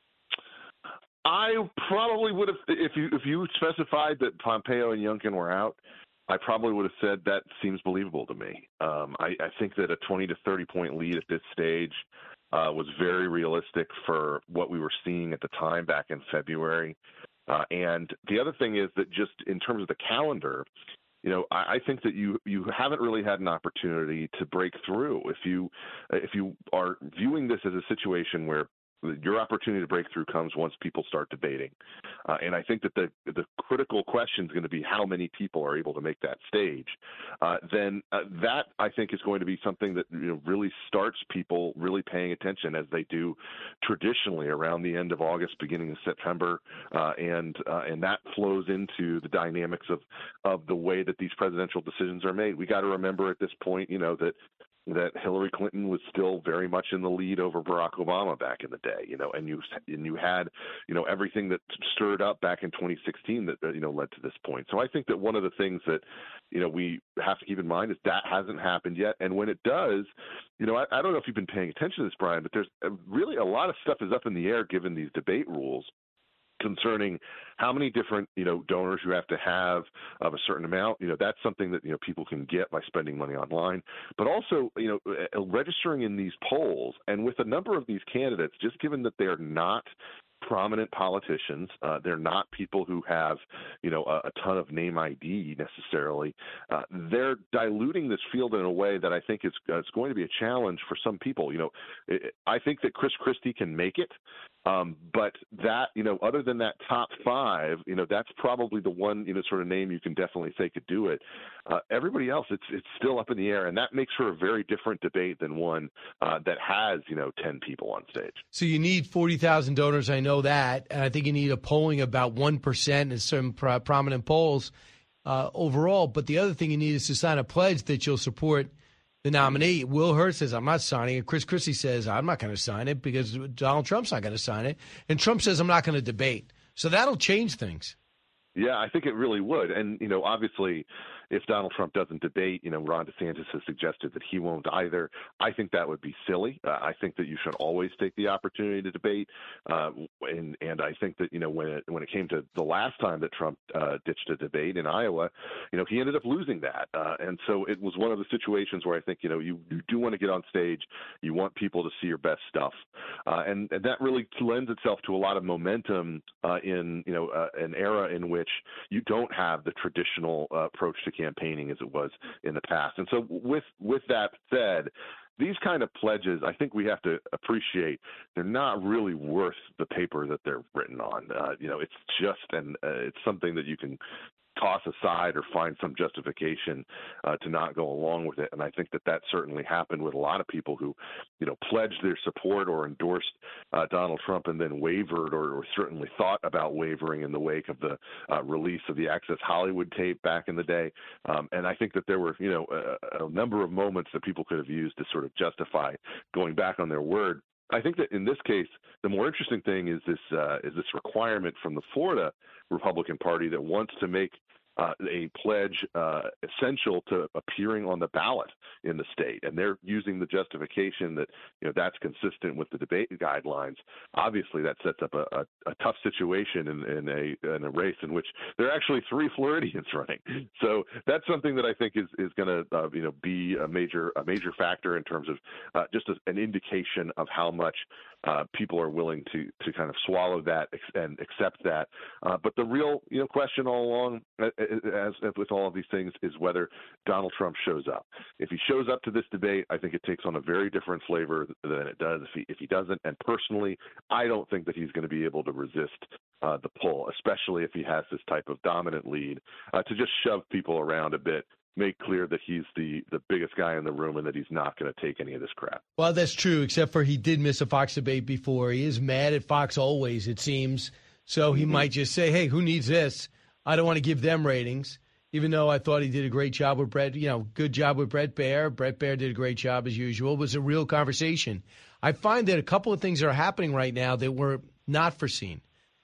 I probably would have, if you if you specified that Pompeo and Youngkin were out, I probably would have said that seems believable to me. Um, I, I think that a twenty to thirty point lead at this stage uh, was very realistic for what we were seeing at the time back in February. Uh, and the other thing is that just in terms of the calendar, you know, I, I think that you you haven't really had an opportunity to break through. If you if you are viewing this as a situation where your opportunity to break through comes once people start debating. Uh, and I think that the the critical question is going to be how many people are able to make that stage. Uh, then uh, that, I think, is going to be something that you know, really starts people really paying attention, as they do traditionally around the end of August, beginning of September. Uh, and uh, and that flows into the dynamics of, of the way that these presidential decisions are made. We got to remember at this point, you know, that that Hillary Clinton was still very much in the lead over Barack Obama back in the day, you know, and you and you had, you know, everything that stirred up back in twenty sixteen that, you know, led to this point. So I think that one of the things that, you know, we have to keep in mind is that hasn't happened yet. And when it does, you know, I, I don't know if you've been paying attention to this, Brian, but there's really a lot of stuff is up in the air given these debate rules concerning how many different, you know, donors you have to have of a certain amount. You know, that's something that, you know, people can get by spending money online, but also, you know, registering in these polls. And with a number of these candidates, just given that they're not prominent politicians, uh, they're not people who have, you know, a, a ton of name I D necessarily. Uh, they're diluting this field in a way that I think is uh, it's going to be a challenge for some people. You know, it, I think that Chris Christie can make it. Um, but that, you know, other than that top five, you know, that's probably the one, you know, sort of name you can definitely say could do it. Uh, everybody else, it's it's still up in the air, and that makes for a very different debate than one uh, that has, you know, ten people on stage. So you need forty thousand donors, I know that, and I think you need a polling about one percent in some pro- prominent polls uh, overall. But the other thing you need is to sign a pledge that you'll support the nominee. Will Hurd says, I'm not signing it. Chris Christie says, I'm not going to sign it because Donald Trump's not going to sign it. And Trump says, I'm not going to debate. So that'll change things. Yeah, I think it really would. And, you know, obviously, if Donald Trump doesn't debate, you know, Ron DeSantis has suggested that he won't either. I think that would be silly. Uh, I think that you should always take the opportunity to debate. Uh, and and I think that, you know, when it, when it came to the last time that Trump uh, ditched a debate in Iowa, you know, he ended up losing that. Uh, and so it was one of the situations where I think, you know, you, you do want to get on stage. You want people to see your best stuff. Uh, and, and that really lends itself to a lot of momentum uh, in, you know, uh, an era in which you don't have the traditional uh, approach to campaigning as it was in the past. And so with with that said, these kind of pledges, I think we have to appreciate they're not really worth the paper that they're written on. Uh, you know, it's just and uh, it's something that you can toss aside or find some justification uh, to not go along with it. And I think that that certainly happened with a lot of people who, you know, pledged their support or endorsed uh, Donald Trump and then wavered or, or certainly thought about wavering in the wake of the uh, release of the Access Hollywood tape back in the day. Um, and I think that there were, you know, a, a number of moments that people could have used to sort of justify going back on their word. I think that in this case, the more interesting thing is this uh, is this requirement from the Florida Republican Party that wants to make uh, a pledge uh, essential to appearing on the ballot in the state, and they're using the justification that you know that's consistent with the debate guidelines. Obviously, that sets up a, a, a tough situation in, in a in a race in which there are actually three Floridians running. So that's something that I think is is going to uh, you know be a major a major factor in terms of uh, just a, an indication of how much uh, people are willing to to kind of swallow that and accept that. Uh, but the real you know question all along, as, as with all of these things, is whether Donald Trump shows up. If he shows up to this debate, I think it takes on a very different flavor than it does if he if he doesn't. And personally, I don't think that he's going to be able to resist uh, the pull, especially if he has this type of dominant lead, uh, to just shove people around a bit, make clear that he's the, the biggest guy in the room and that he's not going to take any of this crap. Well, that's true, except for he did miss a Fox debate before. He is mad at Fox always, it seems. So he mm-hmm. might just say, hey, who needs this? I don't want to give them ratings, even though I thought he did a great job with Brett, you know, good job with Bret Baier. Bret Baier did a great job as usual. It was a real conversation. I find that a couple of things are happening right now that were not foreseen.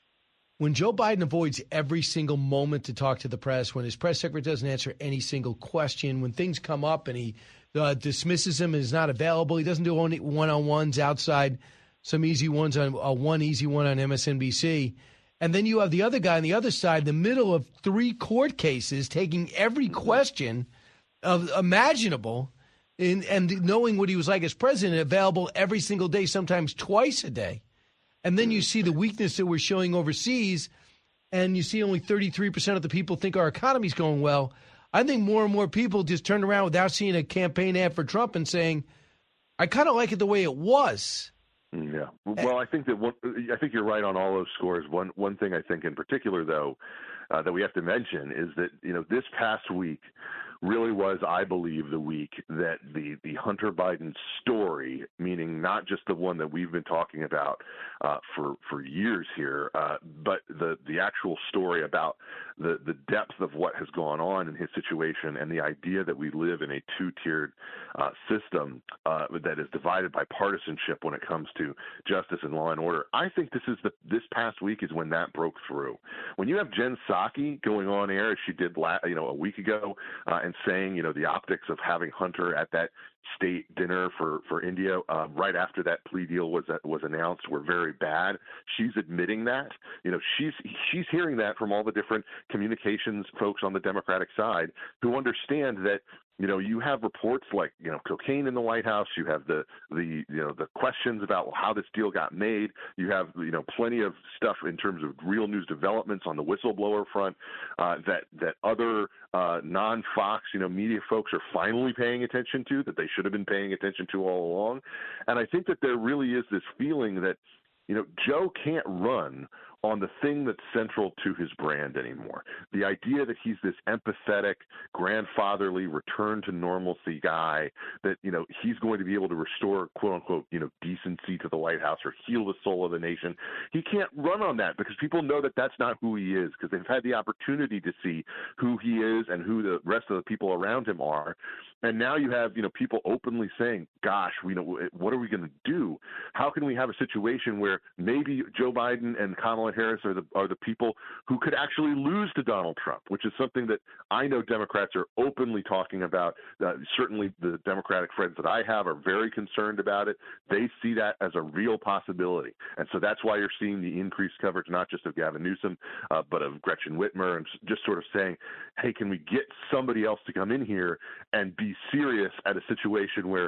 When Joe Biden avoids every single moment to talk to the press, when his press secretary doesn't answer any single question, when things come up and he uh, dismisses them and is not available, he doesn't do only one-on-ones outside some easy ones on uh, one easy one on M S N B C. And then you have the other guy on the other side, in the middle of three court cases, taking every question of imaginable in, and knowing what he was like as president, available every single day, sometimes twice a day. And then you see the weakness that we're showing overseas, and you see only thirty-three percent of the people think our economy's going well. I think more and more people just turn around without seeing a campaign ad for Trump and saying, I kind of like it the way it was. Yeah. Well, I think that one, I think you're right on all those scores. One one thing I think in particular, though, uh, that we have to mention is that, you know, this past week really was, I believe, the week that the, the Hunter Biden story, meaning not just the one that we've been talking about uh, for for years here, uh, but the, the actual story about the, the depth of what has gone on in his situation and the idea that we live in a two-tiered uh, system uh, that is divided by partisanship when it comes to justice and law and order. I think this is the this past week is when that broke through. When you have Jen Psaki going on air as she did la- you know a week ago uh, and saying, you know, the optics of having Hunter at that state dinner for, for India uh, right after that plea deal was was announced were very bad. She's admitting that. You know, she's she's hearing that from all the different communications folks on the Democratic side who understand that, you know, you have reports like, you know, cocaine in the White House. You have the, the you know, the questions about how this deal got made. You have, you know, plenty of stuff in terms of real news developments on the whistleblower front uh, that, that other uh, non-Fox, you know, media folks are finally paying attention to, that they should have been paying attention to all along. And I think that there really is this feeling that, you know, Joe can't run on the thing that's central to his brand anymore. The idea that he's this empathetic, grandfatherly, return to normalcy guy, that, you know, he's going to be able to restore, quote unquote, you know, decency to the White House or heal the soul of the nation. He can't run on that because people know that that's not who he is, because they've had the opportunity to see who he is and who the rest of the people around him are. And now you have, you know, people openly saying, gosh, we know, what are we going to do? How can we have a situation where maybe Joe Biden and Kamala Harris are the are the people who could actually lose to Donald Trump, which is something that I know Democrats are openly talking about. Uh, certainly the Democratic friends that I have are very concerned about it. They see that as a real possibility. And so that's why you're seeing the increased coverage, not just of Gavin Newsom, uh, but of Gretchen Whitmer, and just sort of saying, hey, can we get somebody else to come in here and be serious at a situation where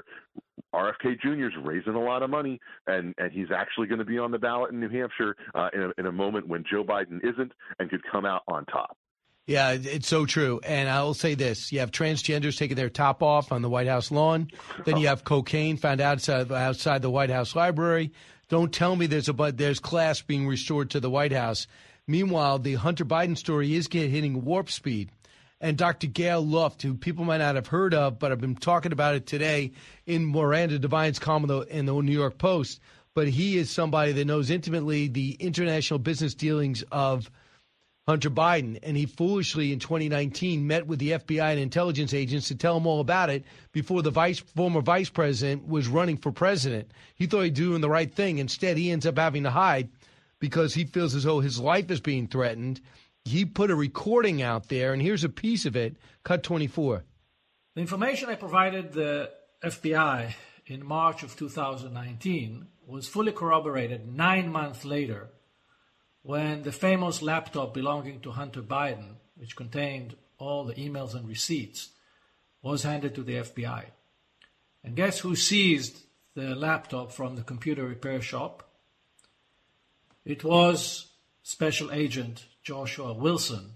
R F K Junior is raising a lot of money, and, and he's actually going to be on the ballot in New Hampshire uh, in, a, in a moment when Joe Biden isn't and could come out on top. Yeah, it's so true. And I will say this. You have transgenders taking their top off on the White House lawn. Then you have cocaine found outside, outside the White House library. Don't tell me there's a but there's class being restored to the White House. Meanwhile, the Hunter Biden story is getting hitting warp speed. And Doctor Gail Luft, who people might not have heard of, but I've been talking about it today in Miranda Devine's column in the New York Post, but he is somebody that knows intimately the international business dealings of Hunter Biden, and he foolishly in twenty nineteen met with the F B I and intelligence agents to tell him all about it before the vice former vice president was running for president. He thought he was doing the right thing. Instead, he ends up having to hide because he feels as though his life is being threatened. He put a recording out there, and here's a piece of it, cut twenty-four. The information I provided the F B I in March of two thousand nineteen was fully corroborated nine months later when the famous laptop belonging to Hunter Biden, which contained all the emails and receipts, was handed to the F B I. And guess who seized the laptop from the computer repair shop? It was Special Agent Joshua Wilson,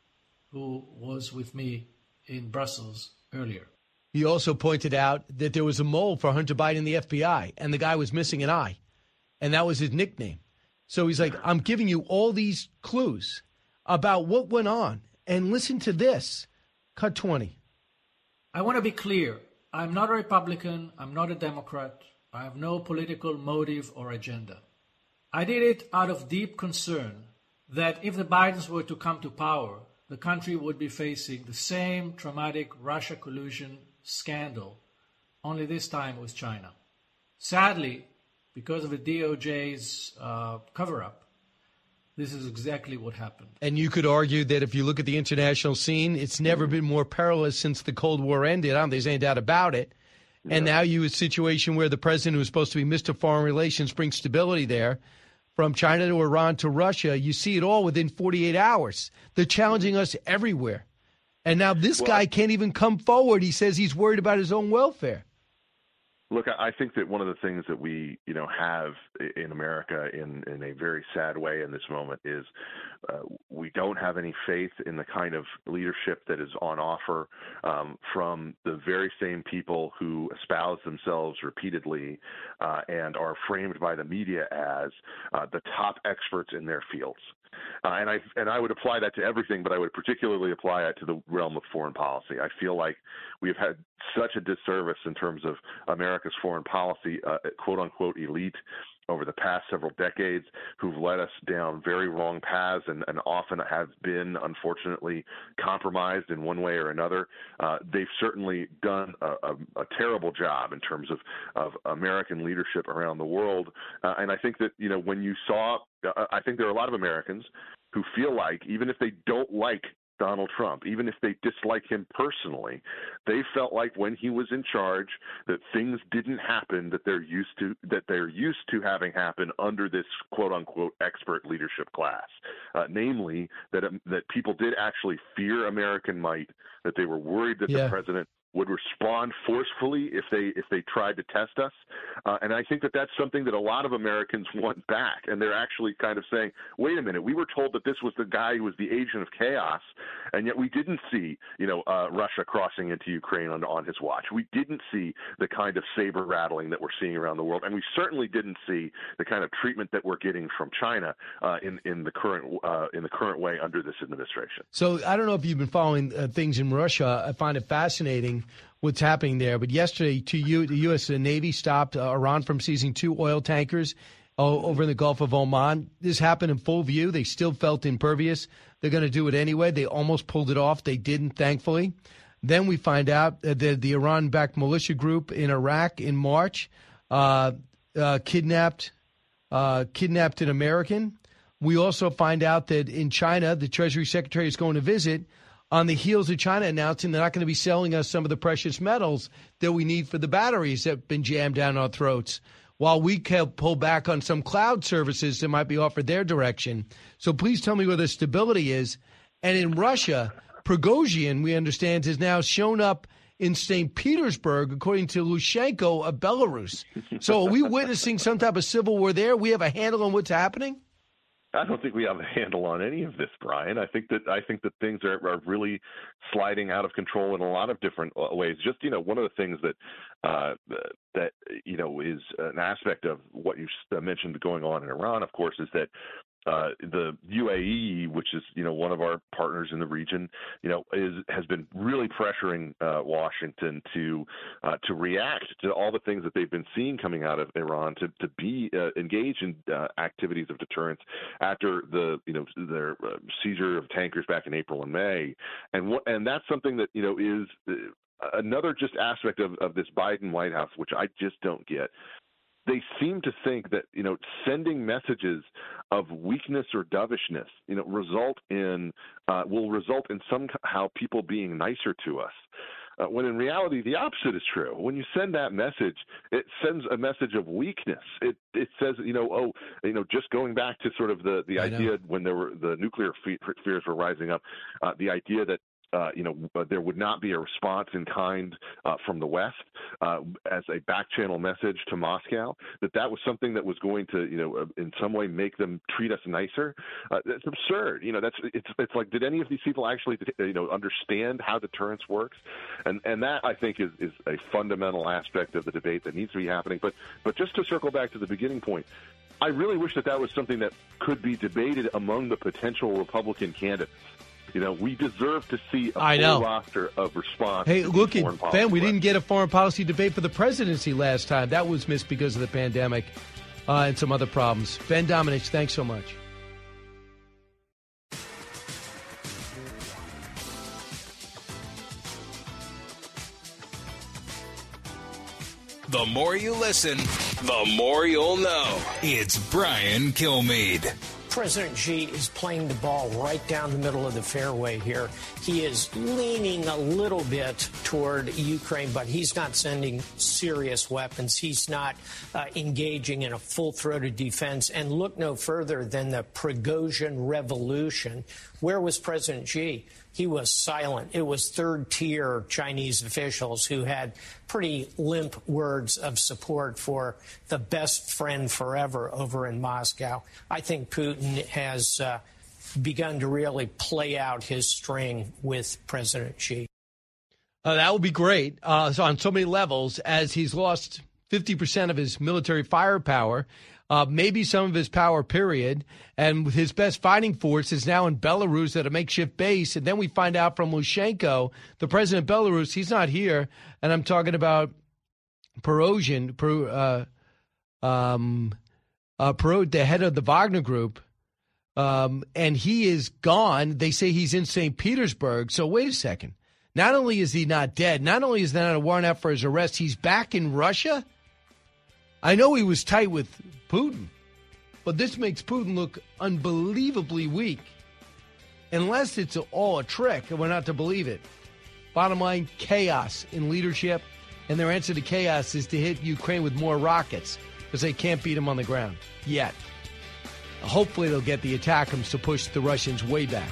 who was with me in Brussels earlier. He also pointed out that there was a mole for Hunter Biden in the F B I, and the guy was missing an eye, and that was his nickname. So he's like, I'm giving you all these clues about what went on, and listen to this. Cut twenty. I want to be clear. I'm not a Republican. I'm not a Democrat. I have no political motive or agenda. I did it out of deep concern that if the Bidens were to come to power, the country would be facing the same traumatic Russia collusion scandal, only this time with China. Sadly, because of the D O J's uh, cover-up, this is exactly what happened. And you could argue that if you look at the international scene, it's never been more perilous since the Cold War ended. I don't think there's any doubt about it. Yeah. And now you have a situation where the president, who's supposed to be Mister Foreign Relations, brings stability there. From China to Iran to Russia, you see it all within forty-eight hours. They're challenging us everywhere. And now this well, guy can't even come forward. He says he's worried about his own welfare. Look, I think that one of the things that we, you know, have in America in, in a very sad way in this moment is uh, we don't have any faith in the kind of leadership that is on offer um, from the very same people who espouse themselves repeatedly uh, and are framed by the media as uh, the top experts in their fields. Uh, and I and I would apply that to everything, but I would particularly apply it to the realm of foreign policy. I feel like we've had such a disservice in terms of America's foreign policy, uh, quote unquote, elite over the past several decades who've led us down very wrong paths and, and often have been, unfortunately, compromised in one way or another. Uh, they've certainly done a, a, a terrible job in terms of, of American leadership around the world. Uh, and I think that, you know, when you saw, uh, I think there are a lot of Americans who feel like, even if they don't like Donald Trump, even if they dislike him personally, they felt like when he was in charge that things didn't happen that they're used to that they're used to having happen under this quote unquote expert leadership class. Uh, namely, that um, that people did actually fear American might, that they were worried that yeah. the president would respond forcefully if they if they tried to test us. Uh, and I think that that's something that a lot of Americans want back. And they're actually kind of saying, wait a minute, we were told that this was the guy who was the agent of chaos, and yet we didn't see, you know, uh, Russia crossing into Ukraine on, on his watch. We didn't see the kind of saber rattling that we're seeing around the world. And we certainly didn't see the kind of treatment that we're getting from China uh, in, in the current uh, in the current way under this administration. So I don't know if you've been following uh, things in Russia. I find it fascinating what's happening there. But yesterday, to you, the U S Navy stopped uh, Iran from seizing two oil tankers uh, over in the Gulf of Oman. This happened in full view. They still felt impervious. They're going to do it anyway. They almost pulled it off. They didn't, thankfully. Then we find out that the Iran-backed militia group in Iraq in March uh, uh, kidnapped uh, kidnapped an American. We also find out that in China, the Treasury Secretary is going to visit on the heels of China announcing they're not going to be selling us some of the precious metals that we need for the batteries that have been jammed down our throats, while we can pull back on some cloud services that might be offered their direction. So please tell me where the stability is. And in Russia, Prigozhin, we understand, has now shown up in Saint Petersburg, according to Lushenko of Belarus. So are we witnessing some type of civil war there? We have a handle on what's happening? I don't think we have a handle on any of this, Brian. I think that I think that things are, are really sliding out of control in a lot of different ways. Just, you know, one of the things that uh, that you know is an aspect of what you mentioned going on in Iran, of course, is that uh, the U A E, which is, you know, one of our partners in the region, you know, is has been really pressuring uh, Washington to uh, to react to all the things that they've been seeing coming out of Iran, to to be uh, engaged in uh, activities of deterrence after the, you know, their uh, seizure of tankers back in April and May, and what and that's something that, you know, is uh, another just aspect of, of this Biden White House, which I just don't get. They seem to think that, you know, sending messages of weakness or dovishness, you know, result in uh, will result in somehow people being nicer to us. Uh, when in reality, the opposite is true. When you send that message, it sends a message of weakness. It it says, you know, oh, you know, just going back to sort of the the idea when there were the nuclear fe- fears were rising up, uh, the idea that. Uh, you know, there would not be a response in kind uh, from the West uh, as a back-channel message to Moscow, that that was something that was going to, you know, in some way make them treat us nicer. Uh, that's absurd. You know, that's it's it's like, did any of these people actually, you know, understand how deterrence works? And and that, I think, is, is a fundamental aspect of the debate that needs to be happening. But but just to circle back to the beginning point, I really wish that that was something that could be debated among the potential Republican candidates. You know, we deserve to see a I full know. roster of response. Hey, to look, foreign policy Ben, we threats. didn't get a foreign policy debate for the presidency last time. That was missed because of the pandemic uh, and some other problems. Ben Domenech, thanks so much. The more you listen, the more you'll know. It's Brian Kilmeade. President Xi is playing the ball right down the middle of the fairway here. He is leaning a little bit toward Ukraine, but he's not sending serious weapons. He's not uh, engaging in a full-throated defense. And look no further than the Prigozhin revolution. Where was President Xi? He was silent. It was third-tier Chinese officials who had pretty limp words of support for the best friend forever over in Moscow. I think Putin has uh, begun to really play out his string with President Xi. Uh, that would be great uh, so on so many levels, as he's lost fifty percent of his military firepower, uh, maybe some of his power, period. And with his best fighting force is now in Belarus at a makeshift base. And then we find out from Lushenko, the president of Belarus, he's not here. And I'm talking about Prigozhin, uh, um, uh, Pro, the head of the Wagner Group. Um, and he is gone. They say he's in Saint Petersburg. So wait a second. Not only is he not dead, not only is there not a warrant out for his arrest, he's back in Russia? I know he was tight with Putin, but this makes Putin look unbelievably weak. Unless it's all a trick and we're not to believe it. Bottom line, chaos in leadership, and their answer to chaos is to hit Ukraine with more rockets because they can't beat them on the ground yet. Hopefully they'll get the attackers to push the Russians way back.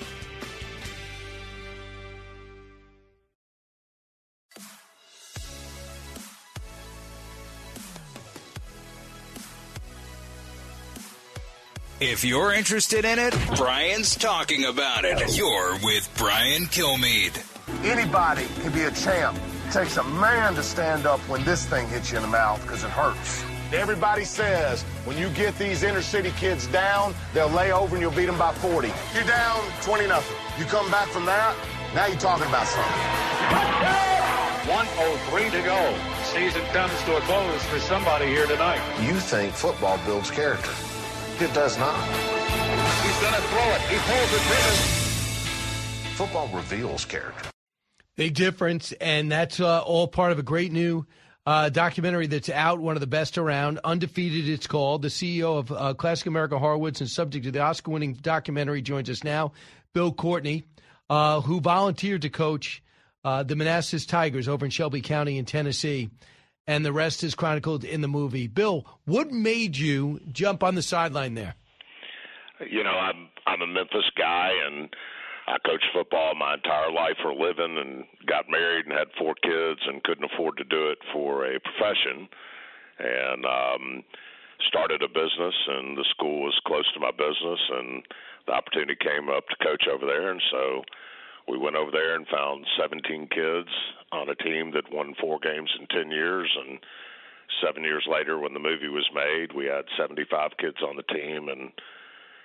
If you're interested in it, Brian's talking about it. You're with Brian Kilmeade. Anybody can be a champ. It takes a man to stand up when this thing hits you in the mouth because it hurts. Everybody says when you get these inner city kids down, they'll lay over and you'll beat them by forty. You're down twenty nothing. You come back from that, now you're talking about something. one oh three to go. Season comes to a close for somebody here tonight. You think football builds character. It does not. He's going to throw it. He pulls the trigger. Football reveals character. Big difference, and that's uh, all part of a great new uh, documentary that's out, one of the best around. Undefeated, it's called. The C E O of uh, Classic America Horowitz and subject to the Oscar-winning documentary joins us now, Bill Courtney, uh, who volunteered to coach uh, the Manassas Tigers over in Shelby County in Tennessee. And the rest is chronicled in the movie. Bill, what made you jump on the sideline there? You know, I'm I'm a Memphis guy, and I coached football my entire life for a living, and got married and had four kids, and couldn't afford to do it for a profession, and um, started a business, and the school was close to my business, and the opportunity came up to coach over there, and so we went over there and found seventeen kids on a team that won four games in ten years. And seven years later, when the movie was made, we had seventy-five kids on the team and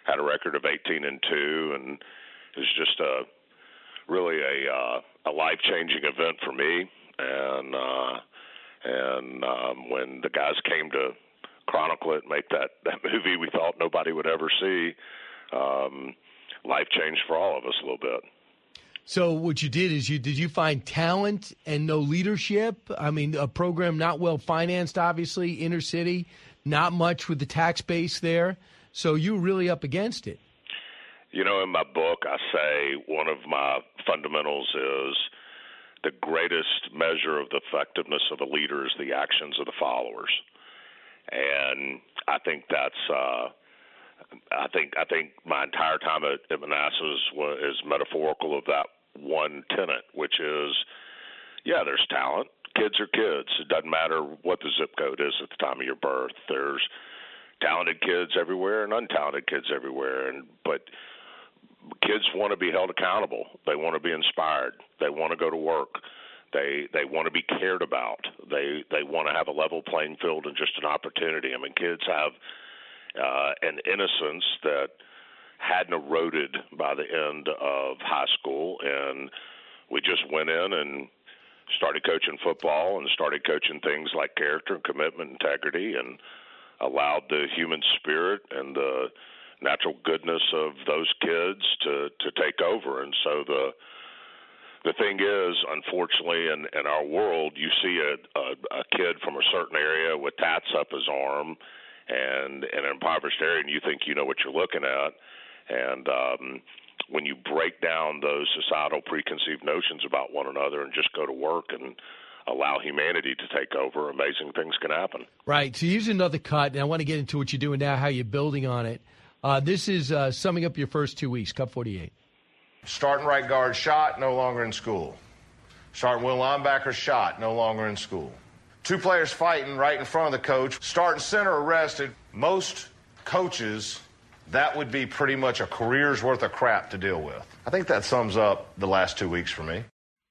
had a record of eighteen and two, and it was just a really a uh, a life-changing event for me. And uh, and um, when the guys came to chronicle it, make that, that movie we thought nobody would ever see, um, life changed for all of us a little bit. So what you did is you did you find talent and no leadership? I mean, a program not well financed, obviously, inner city, not much with the tax base there. So you were really up against it. You know, in my book, I say one of my fundamentals is the greatest measure of the effectiveness of a leader is the actions of the followers. And I think that's uh, I think I think my entire time at, at Manassas was, is metaphorical of that one tenet, which is, yeah, there's talent. Kids are kids. It doesn't matter what the zip code is at the time of your birth. There's talented kids everywhere and untalented kids everywhere. And but kids want to be held accountable. They want to be inspired. They want to go to work. They they want to be cared about. They they want to have a level playing field and just an opportunity. I mean, kids have uh, an innocence that hadn't eroded by the end of high school, and we just went in and started coaching football and started coaching things like character and commitment, integrity, and allowed the human spirit and the natural goodness of those kids to, to take over. And so the the thing is, unfortunately, in, in our world, you see a, a, a kid from a certain area with tats up his arm and in an impoverished area, and you think you know what you're looking at. And um, when you break down those societal preconceived notions about one another and just go to work and allow humanity to take over, amazing things can happen. Right. So here's another cut, and I want to get into what you're doing now, how you're building on it. Uh, this is uh, summing up your first two weeks, Cut forty-eight. Starting right guard shot, no longer in school. Starting will linebacker shot, no longer in school. Two players fighting right in front of the coach. Starting center arrested. Most coaches, that would be pretty much a career's worth of crap to deal with. I think that sums up the last two weeks for me.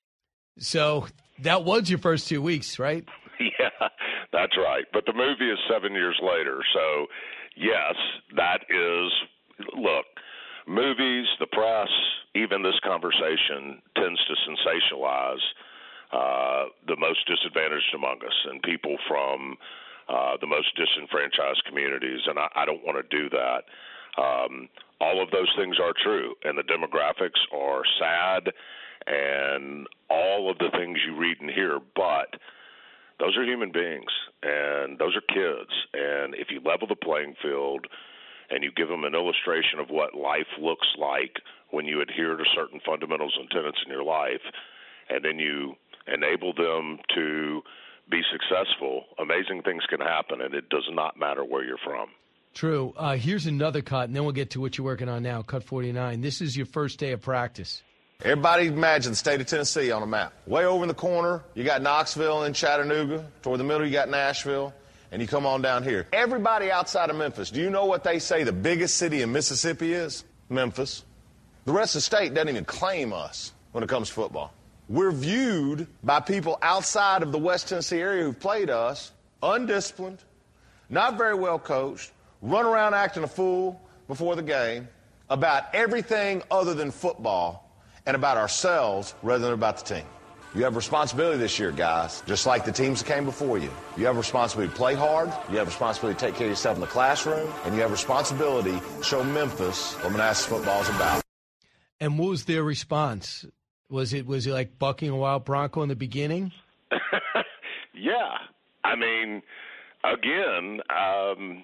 So that was your first two weeks, right? Yeah, that's right. But the movie is seven years later. So, yes, that is, look, movies, the press, even this conversation tends to sensationalize uh, the most disadvantaged among us and people from uh, the most disenfranchised communities, and I, I don't want to do that. Um, all of those things are true, and the demographics are sad, and all of the things you read and hear, but those are human beings, and those are kids, and if you level the playing field and you give them an illustration of what life looks like when you adhere to certain fundamentals and tenets in your life, and then you enable them to be successful, amazing things can happen, and it does not matter where you're from. True. Uh, here's another cut, and then we'll get to what you're working on now, Cut forty-nine. This is your first day of practice. Everybody imagine the state of Tennessee on a map. Way over in the corner, you got Knoxville and Chattanooga. Toward the middle, you got Nashville. And you come on down here. Everybody outside of Memphis, do you know what they say the biggest city in Mississippi is? Memphis. The rest of the state doesn't even claim us when it comes to football. We're viewed by people outside of the West Tennessee area who've played us, undisciplined, not very well coached, run around acting a fool before the game, about everything other than football, and about ourselves rather than about the team. You have responsibility this year, guys, just like the teams that came before you. You have responsibility to play hard, you have responsibility to take care of yourself in the classroom, and you have responsibility to show Memphis what Manassas football is about. And what was their response? Was it was it like bucking a wild bronco in the beginning? Yeah. I mean, again, um,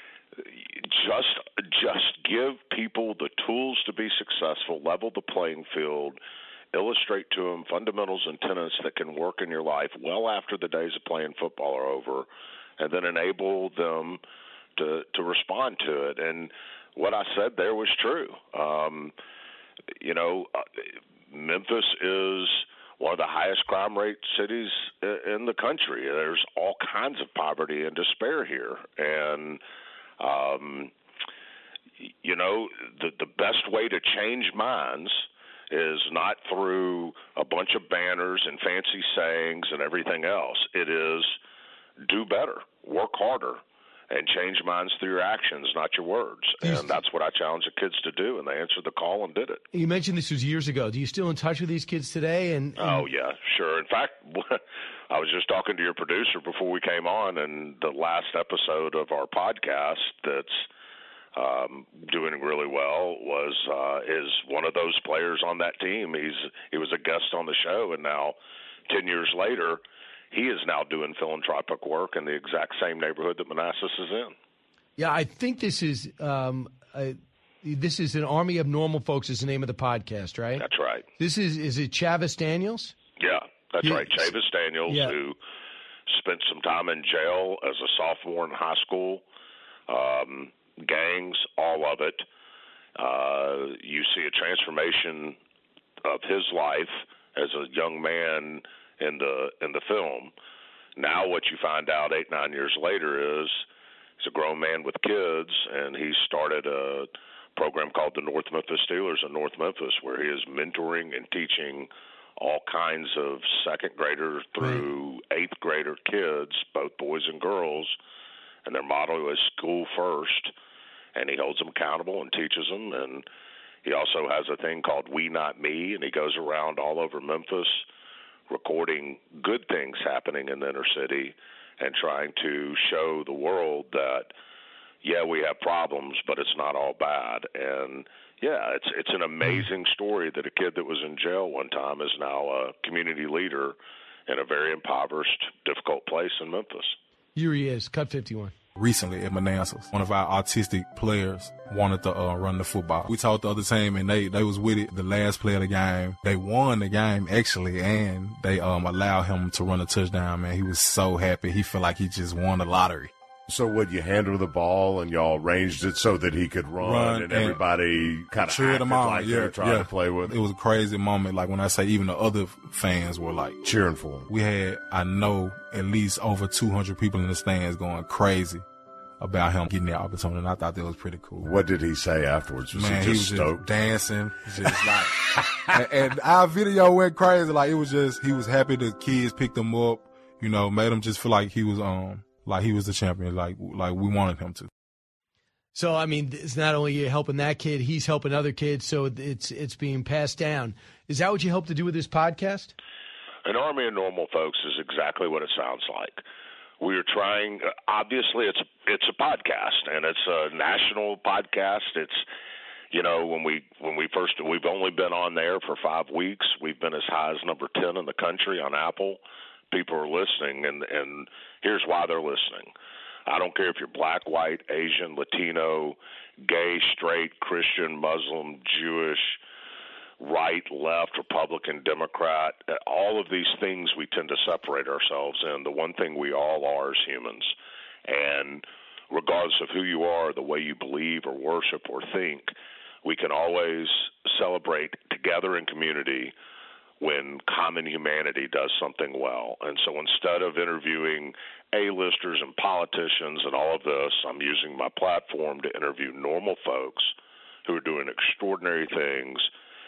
just just give people the tools to be successful, level the playing field, illustrate to them fundamentals and tenets that can work in your life well after the days of playing football are over, and then enable them to to respond to it. And what I said there was true. Um, you know, Memphis is one of the highest crime rate cities in the country. There's all kinds of poverty and despair here. And, um, you know, the, the best way to change minds is not through a bunch of banners and fancy sayings and everything else. It is do better, work harder, and change minds through your actions, not your words. And that's what I challenge the kids to do, and they answered the call and did it. You mentioned this was years ago. Do you still in touch with these kids today? And, and... Oh, yeah, sure. In fact, I was just talking to your producer before we came on, and the last episode of our podcast that's um, doing really well was uh, is one of those players on that team. He's He was a guest on the show, and now ten years later, he is now doing philanthropic work in the exact same neighborhood that Manassas is in. Yeah, I think this is um, a, this is an Army of Normal Folks is the name of the podcast, right? That's right. This is is it Chavis Daniels? Yeah, that's Yeah. right. Chavis Daniels, Yeah. who spent some time in jail as a sophomore in high school, um, gangs, all of it. Uh, you see a transformation of his life as a young man in the in the film. Now what you find out eight, nine years later is he's a grown man with kids, and he started a program called the North Memphis Steelers in North Memphis, where he is mentoring and teaching all kinds of second grader through eighth grader kids, both boys and girls, and their motto is school first, and he holds them accountable and teaches them. And he also has a thing called We Not Me, and he goes around all over Memphis recording good things happening in the inner city and trying to show the world that, yeah, we have problems, but it's not all bad. And, yeah, it's it's an amazing story that a kid that was in jail one time is now a community leader in a very impoverished, difficult place in Memphis. Here he is, cut fifty-one. Recently at Manassas, one of our autistic players wanted to uh, run the football. We talked the other team, and they, they was with it. The last play of the game, they won the game actually, and they um allowed him to run a touchdown. Man, he was so happy. He felt like he just won the lottery. So would you handle the ball and y'all arranged it so that he could run, Run and and everybody kind of cheered acted him on. like they Yeah, were trying yeah. to play with him? It was a crazy moment. Like when I say even the other fans were like cheering for him. We had, I know, at least over two hundred people in the stands going crazy about him getting the opportunity, and I thought that was pretty cool. What did he say afterwards? Was Man, he he just was stoked? just dancing, just like, and, and our video went crazy. Like it was just, he was happy the kids picked him up, you know, made him just feel like he was um like he was the champion, like like we wanted him to. So I mean, it's not only you helping that kid, he's helping other kids. So it's it's being passed down. Is that what you hope to do with this podcast? An Army of Normal Folks is exactly what it sounds like. We are trying. Obviously, it's it's a podcast, and it's a national podcast. It's, you know, when we when we first we've only been on there for five weeks. We've been as high as number ten in the country on Apple. People are listening, and and here's why they're listening. I don't care if you're black, white, Asian, Latino, gay, straight, Christian, Muslim, Jewish, right, left, Republican, Democrat, all of these things we tend to separate ourselves in. The one thing we all are is humans. And regardless of who you are, the way you believe or worship or think, we can always celebrate together in community when common humanity does something well. And so instead of interviewing A-listers and politicians and all of this, I'm using my platform to interview normal folks who are doing extraordinary things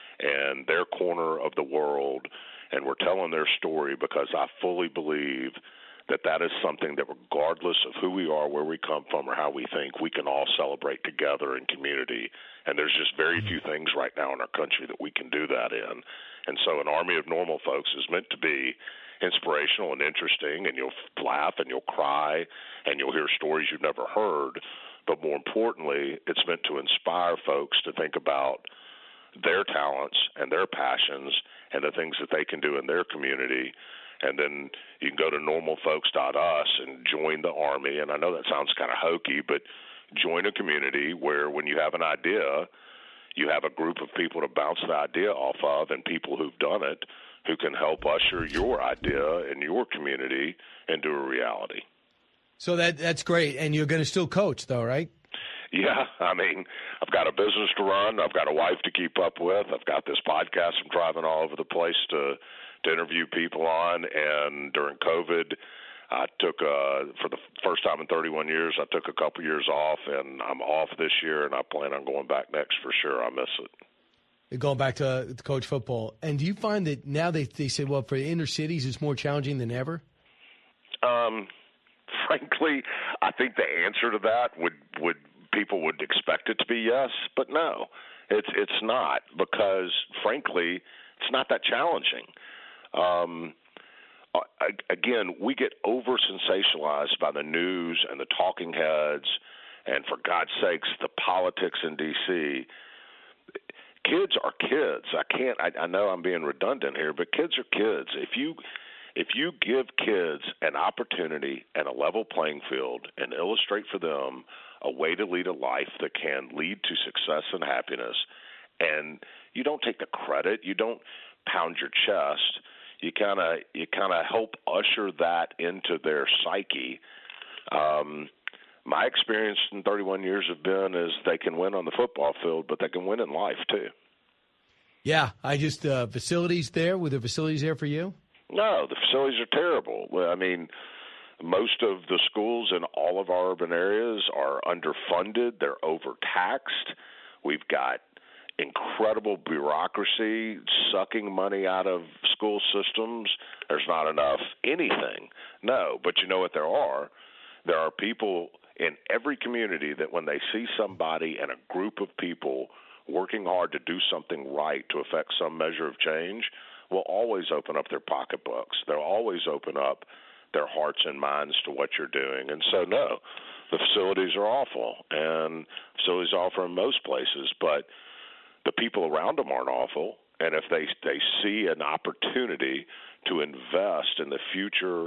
in their corner of the world, and we're telling their story because I fully believe that that is something that regardless of who we are, where we come from, or how we think, we can all celebrate together in community. And there's just very few things right now in our country that we can do that in. And so an Army of Normal Folks is meant to be inspirational and interesting, and you'll laugh and you'll cry and you'll hear stories you've never heard. But more importantly, it's meant to inspire folks to think about their talents and their passions and the things that they can do in their community. And then you can go to normal folks dot us and join the Army. And I know that sounds kind of hokey, but join a community where when you have an idea, you have a group of people to bounce the idea off of, and people who've done it who can help usher your idea in your community into a reality. So that that's great. And you're going to still coach, though, right? Yeah, I mean, I've got a business to run. I've got a wife to keep up with. I've got this podcast I'm driving all over the place to to interview people on. And during COVID, I took, uh, for the first time in thirty-one years, I took a couple years off, and I'm off this year, and I plan on going back next for sure. I miss it. You're going back to, to coach football. And do you find that now they, they said, well, for the inner cities, it's more challenging than ever? Um, frankly, I think the answer to that would would people would expect it to be yes, but no, it's it's not, because frankly, it's not that challenging. Um, again, we get over sensationalized by the news and the talking heads, and for God's sakes, the politics in D C. Kids are kids. I can't. I, I know I'm being redundant here, but kids are kids. If you if you give kids an opportunity and a level playing field and illustrate for them a way to lead a life that can lead to success and happiness, and you don't take the credit, you don't pound your chest, you kind of you kind of help usher that into their psyche. Um, my experience in thirty-one years have been is they can win on the football field, but they can win in life too. Yeah, I just uh, facilities there. Were there facilities there for you? No, the facilities are terrible. Well, I mean, most of the schools in all of our urban areas are underfunded. They're overtaxed. We've got incredible bureaucracy sucking money out of school systems. There's not enough anything. No, but you know what there are? There are people in every community that when they see somebody and a group of people working hard to do something right to affect some measure of change, will always open up their pocketbooks. They'll always open up their hearts and minds to what you're doing. And so, no, the facilities are awful, and facilities are awful in most places, but the people around them aren't awful. And if they they see an opportunity to invest in the future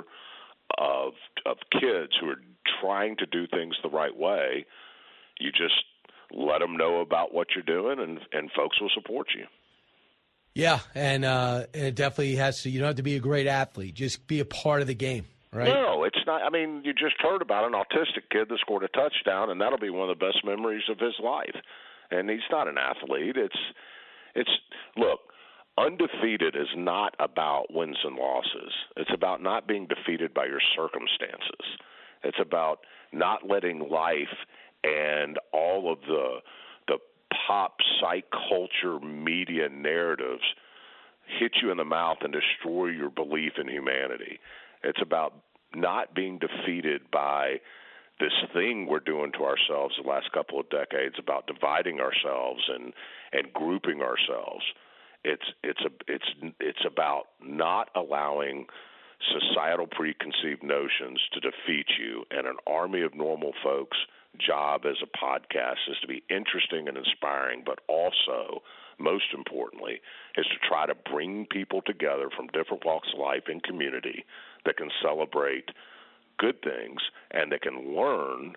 of of kids who are trying to do things the right way, you just let them know about what you're doing, and, and folks will support you. Yeah, and uh, it definitely has to. You don't have to be a great athlete; just be a part of the game, right? No, it's not. I mean, you just heard about an autistic kid that scored a touchdown, and that'll be one of the best memories of his life. And he's not an athlete. It's, it's. Look, undefeated is not about wins and losses. It's about not being defeated by your circumstances. It's about not letting life and all of the the pop psych culture media narratives hit you in the mouth and destroy your belief in humanity. It's about not being defeated by this thing we're doing to ourselves the last couple of decades about dividing ourselves and and grouping ourselves. It's it's a it's it's about not allowing societal preconceived notions to defeat you, and an army of normal folks' job as a podcast is to be interesting and inspiring, but also, most importantly, is to try to bring people together from different walks of life in community that can celebrate good things and that can learn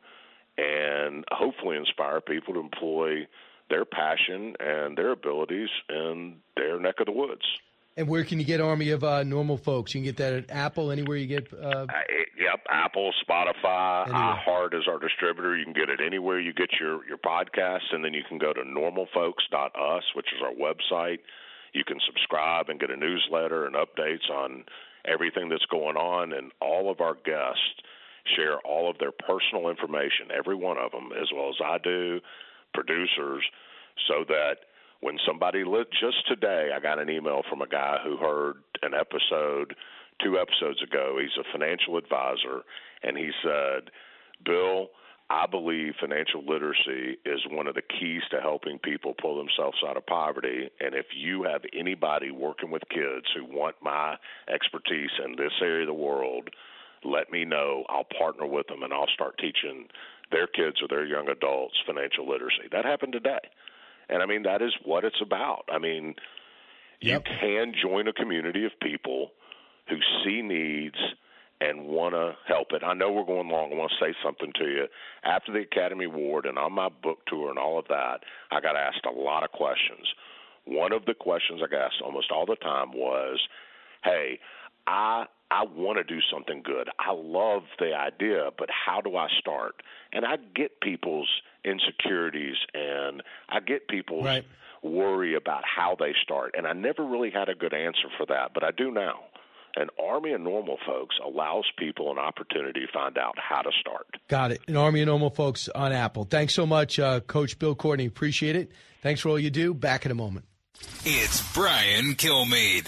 and hopefully inspire people to employ their passion and their abilities in their neck of the woods. And where can you get Army of uh, Normal Folks? You can get that at Apple, anywhere you get... Uh... Uh, yep, Apple, Spotify, anywhere. iHeart is our distributor. You can get it anywhere you get your, your podcasts, and then you can go to normal folks dot us, which is our website. You can subscribe and get a newsletter and updates on everything that's going on, and all of our guests share all of their personal information, every one of them, as well as I do, producers, so that when somebody lit just today, I got an email from a guy who heard an episode two episodes ago. He's a financial advisor, and he said, Bill, I believe financial literacy is one of the keys to helping people pull themselves out of poverty. And if you have anybody working with kids who want my expertise in this area of the world, let me know. I'll partner with them, and I'll start teaching their kids or their young adults financial literacy. That happened today. And, I mean, that is what it's about. I mean, yep. You can join a community of people who see needs and want to help it. I know we're going long. I want to say something to you. After the Academy Award and on my book tour and all of that, I got asked a lot of questions. One of the questions I got asked almost all the time was, hey, I I want to do something good. I love the idea, but how do I start? And I get people's insecurities and I get people's right. worry about how they start. And I never really had a good answer for that, but I do now. An Army of Normal Folks allows people an opportunity to find out how to start. Got it. An Army of Normal Folks on Apple. Thanks so much, uh, Coach Bill Courtney. Appreciate it. Thanks for all you do. Back in a moment. It's Brian Kilmeade.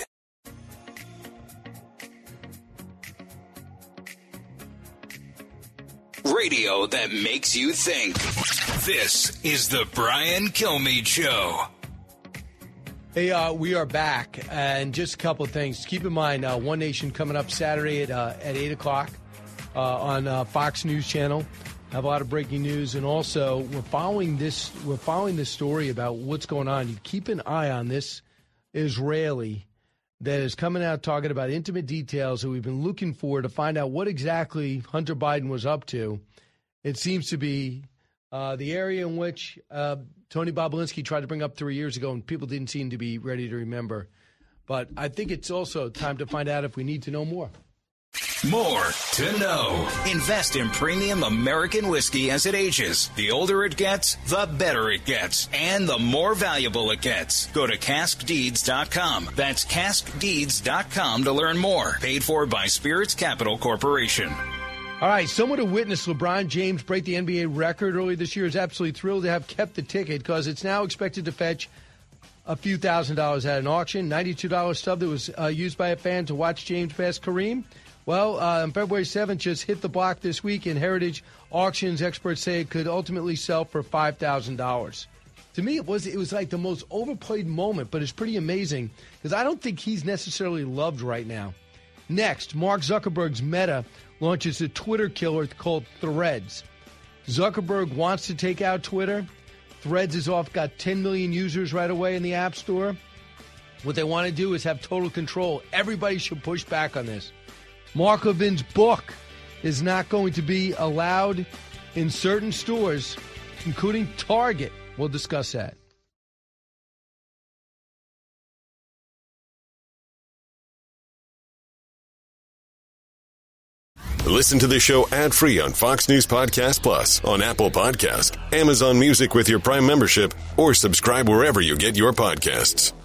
Radio that makes you think. This is the Brian Kilmeade Show. Hey, uh, we are back, and just a couple of things. Keep in mind, uh, One Nation coming up Saturday at uh, at eight o'clock uh, on uh, Fox News Channel. Have a lot of breaking news, and also we're following this. We're following this story about what's going on. You keep an eye on this Israeli that is coming out talking about intimate details that we've been looking for to find out what exactly Hunter Biden was up to. It seems to be uh, the area in which uh, Tony Bobulinski tried to bring up three years ago, and people didn't seem to be ready to remember. But I think it's also time to find out if we need to know more. More to know. Invest in premium American whiskey as it ages. The older it gets, the better it gets, and the more valuable it gets. Go to cask deeds dot com. That's cask deeds dot com to learn more. Paid for by Spirits Capital Corporation. All right, someone who witnessed LeBron James break the N B A record earlier this year is absolutely thrilled to have kept the ticket because it's now expected to fetch a few thousand dollars at an auction. ninety-two dollars stub that was uh, used by a fan to watch James pass Kareem. Well, uh, on February seventh, just hit the block this week, and Heritage Auctions experts say it could ultimately sell for five thousand dollars. To me, it was it was like the most overplayed moment, but it's pretty amazing because I don't think he's necessarily loved right now. Next, Mark Zuckerberg's Meta launches a Twitter killer called Threads. Zuckerberg wants to take out Twitter. Threads is off, got ten million users right away in the App Store. What they want to do is have total control. Everybody should push back on this. Mark Levin's book is not going to be allowed in certain stores, including Target. We'll discuss that. Listen to the show ad-free on Fox News Podcast Plus, on Apple Podcast, Amazon Music with your Prime membership, or subscribe wherever you get your podcasts.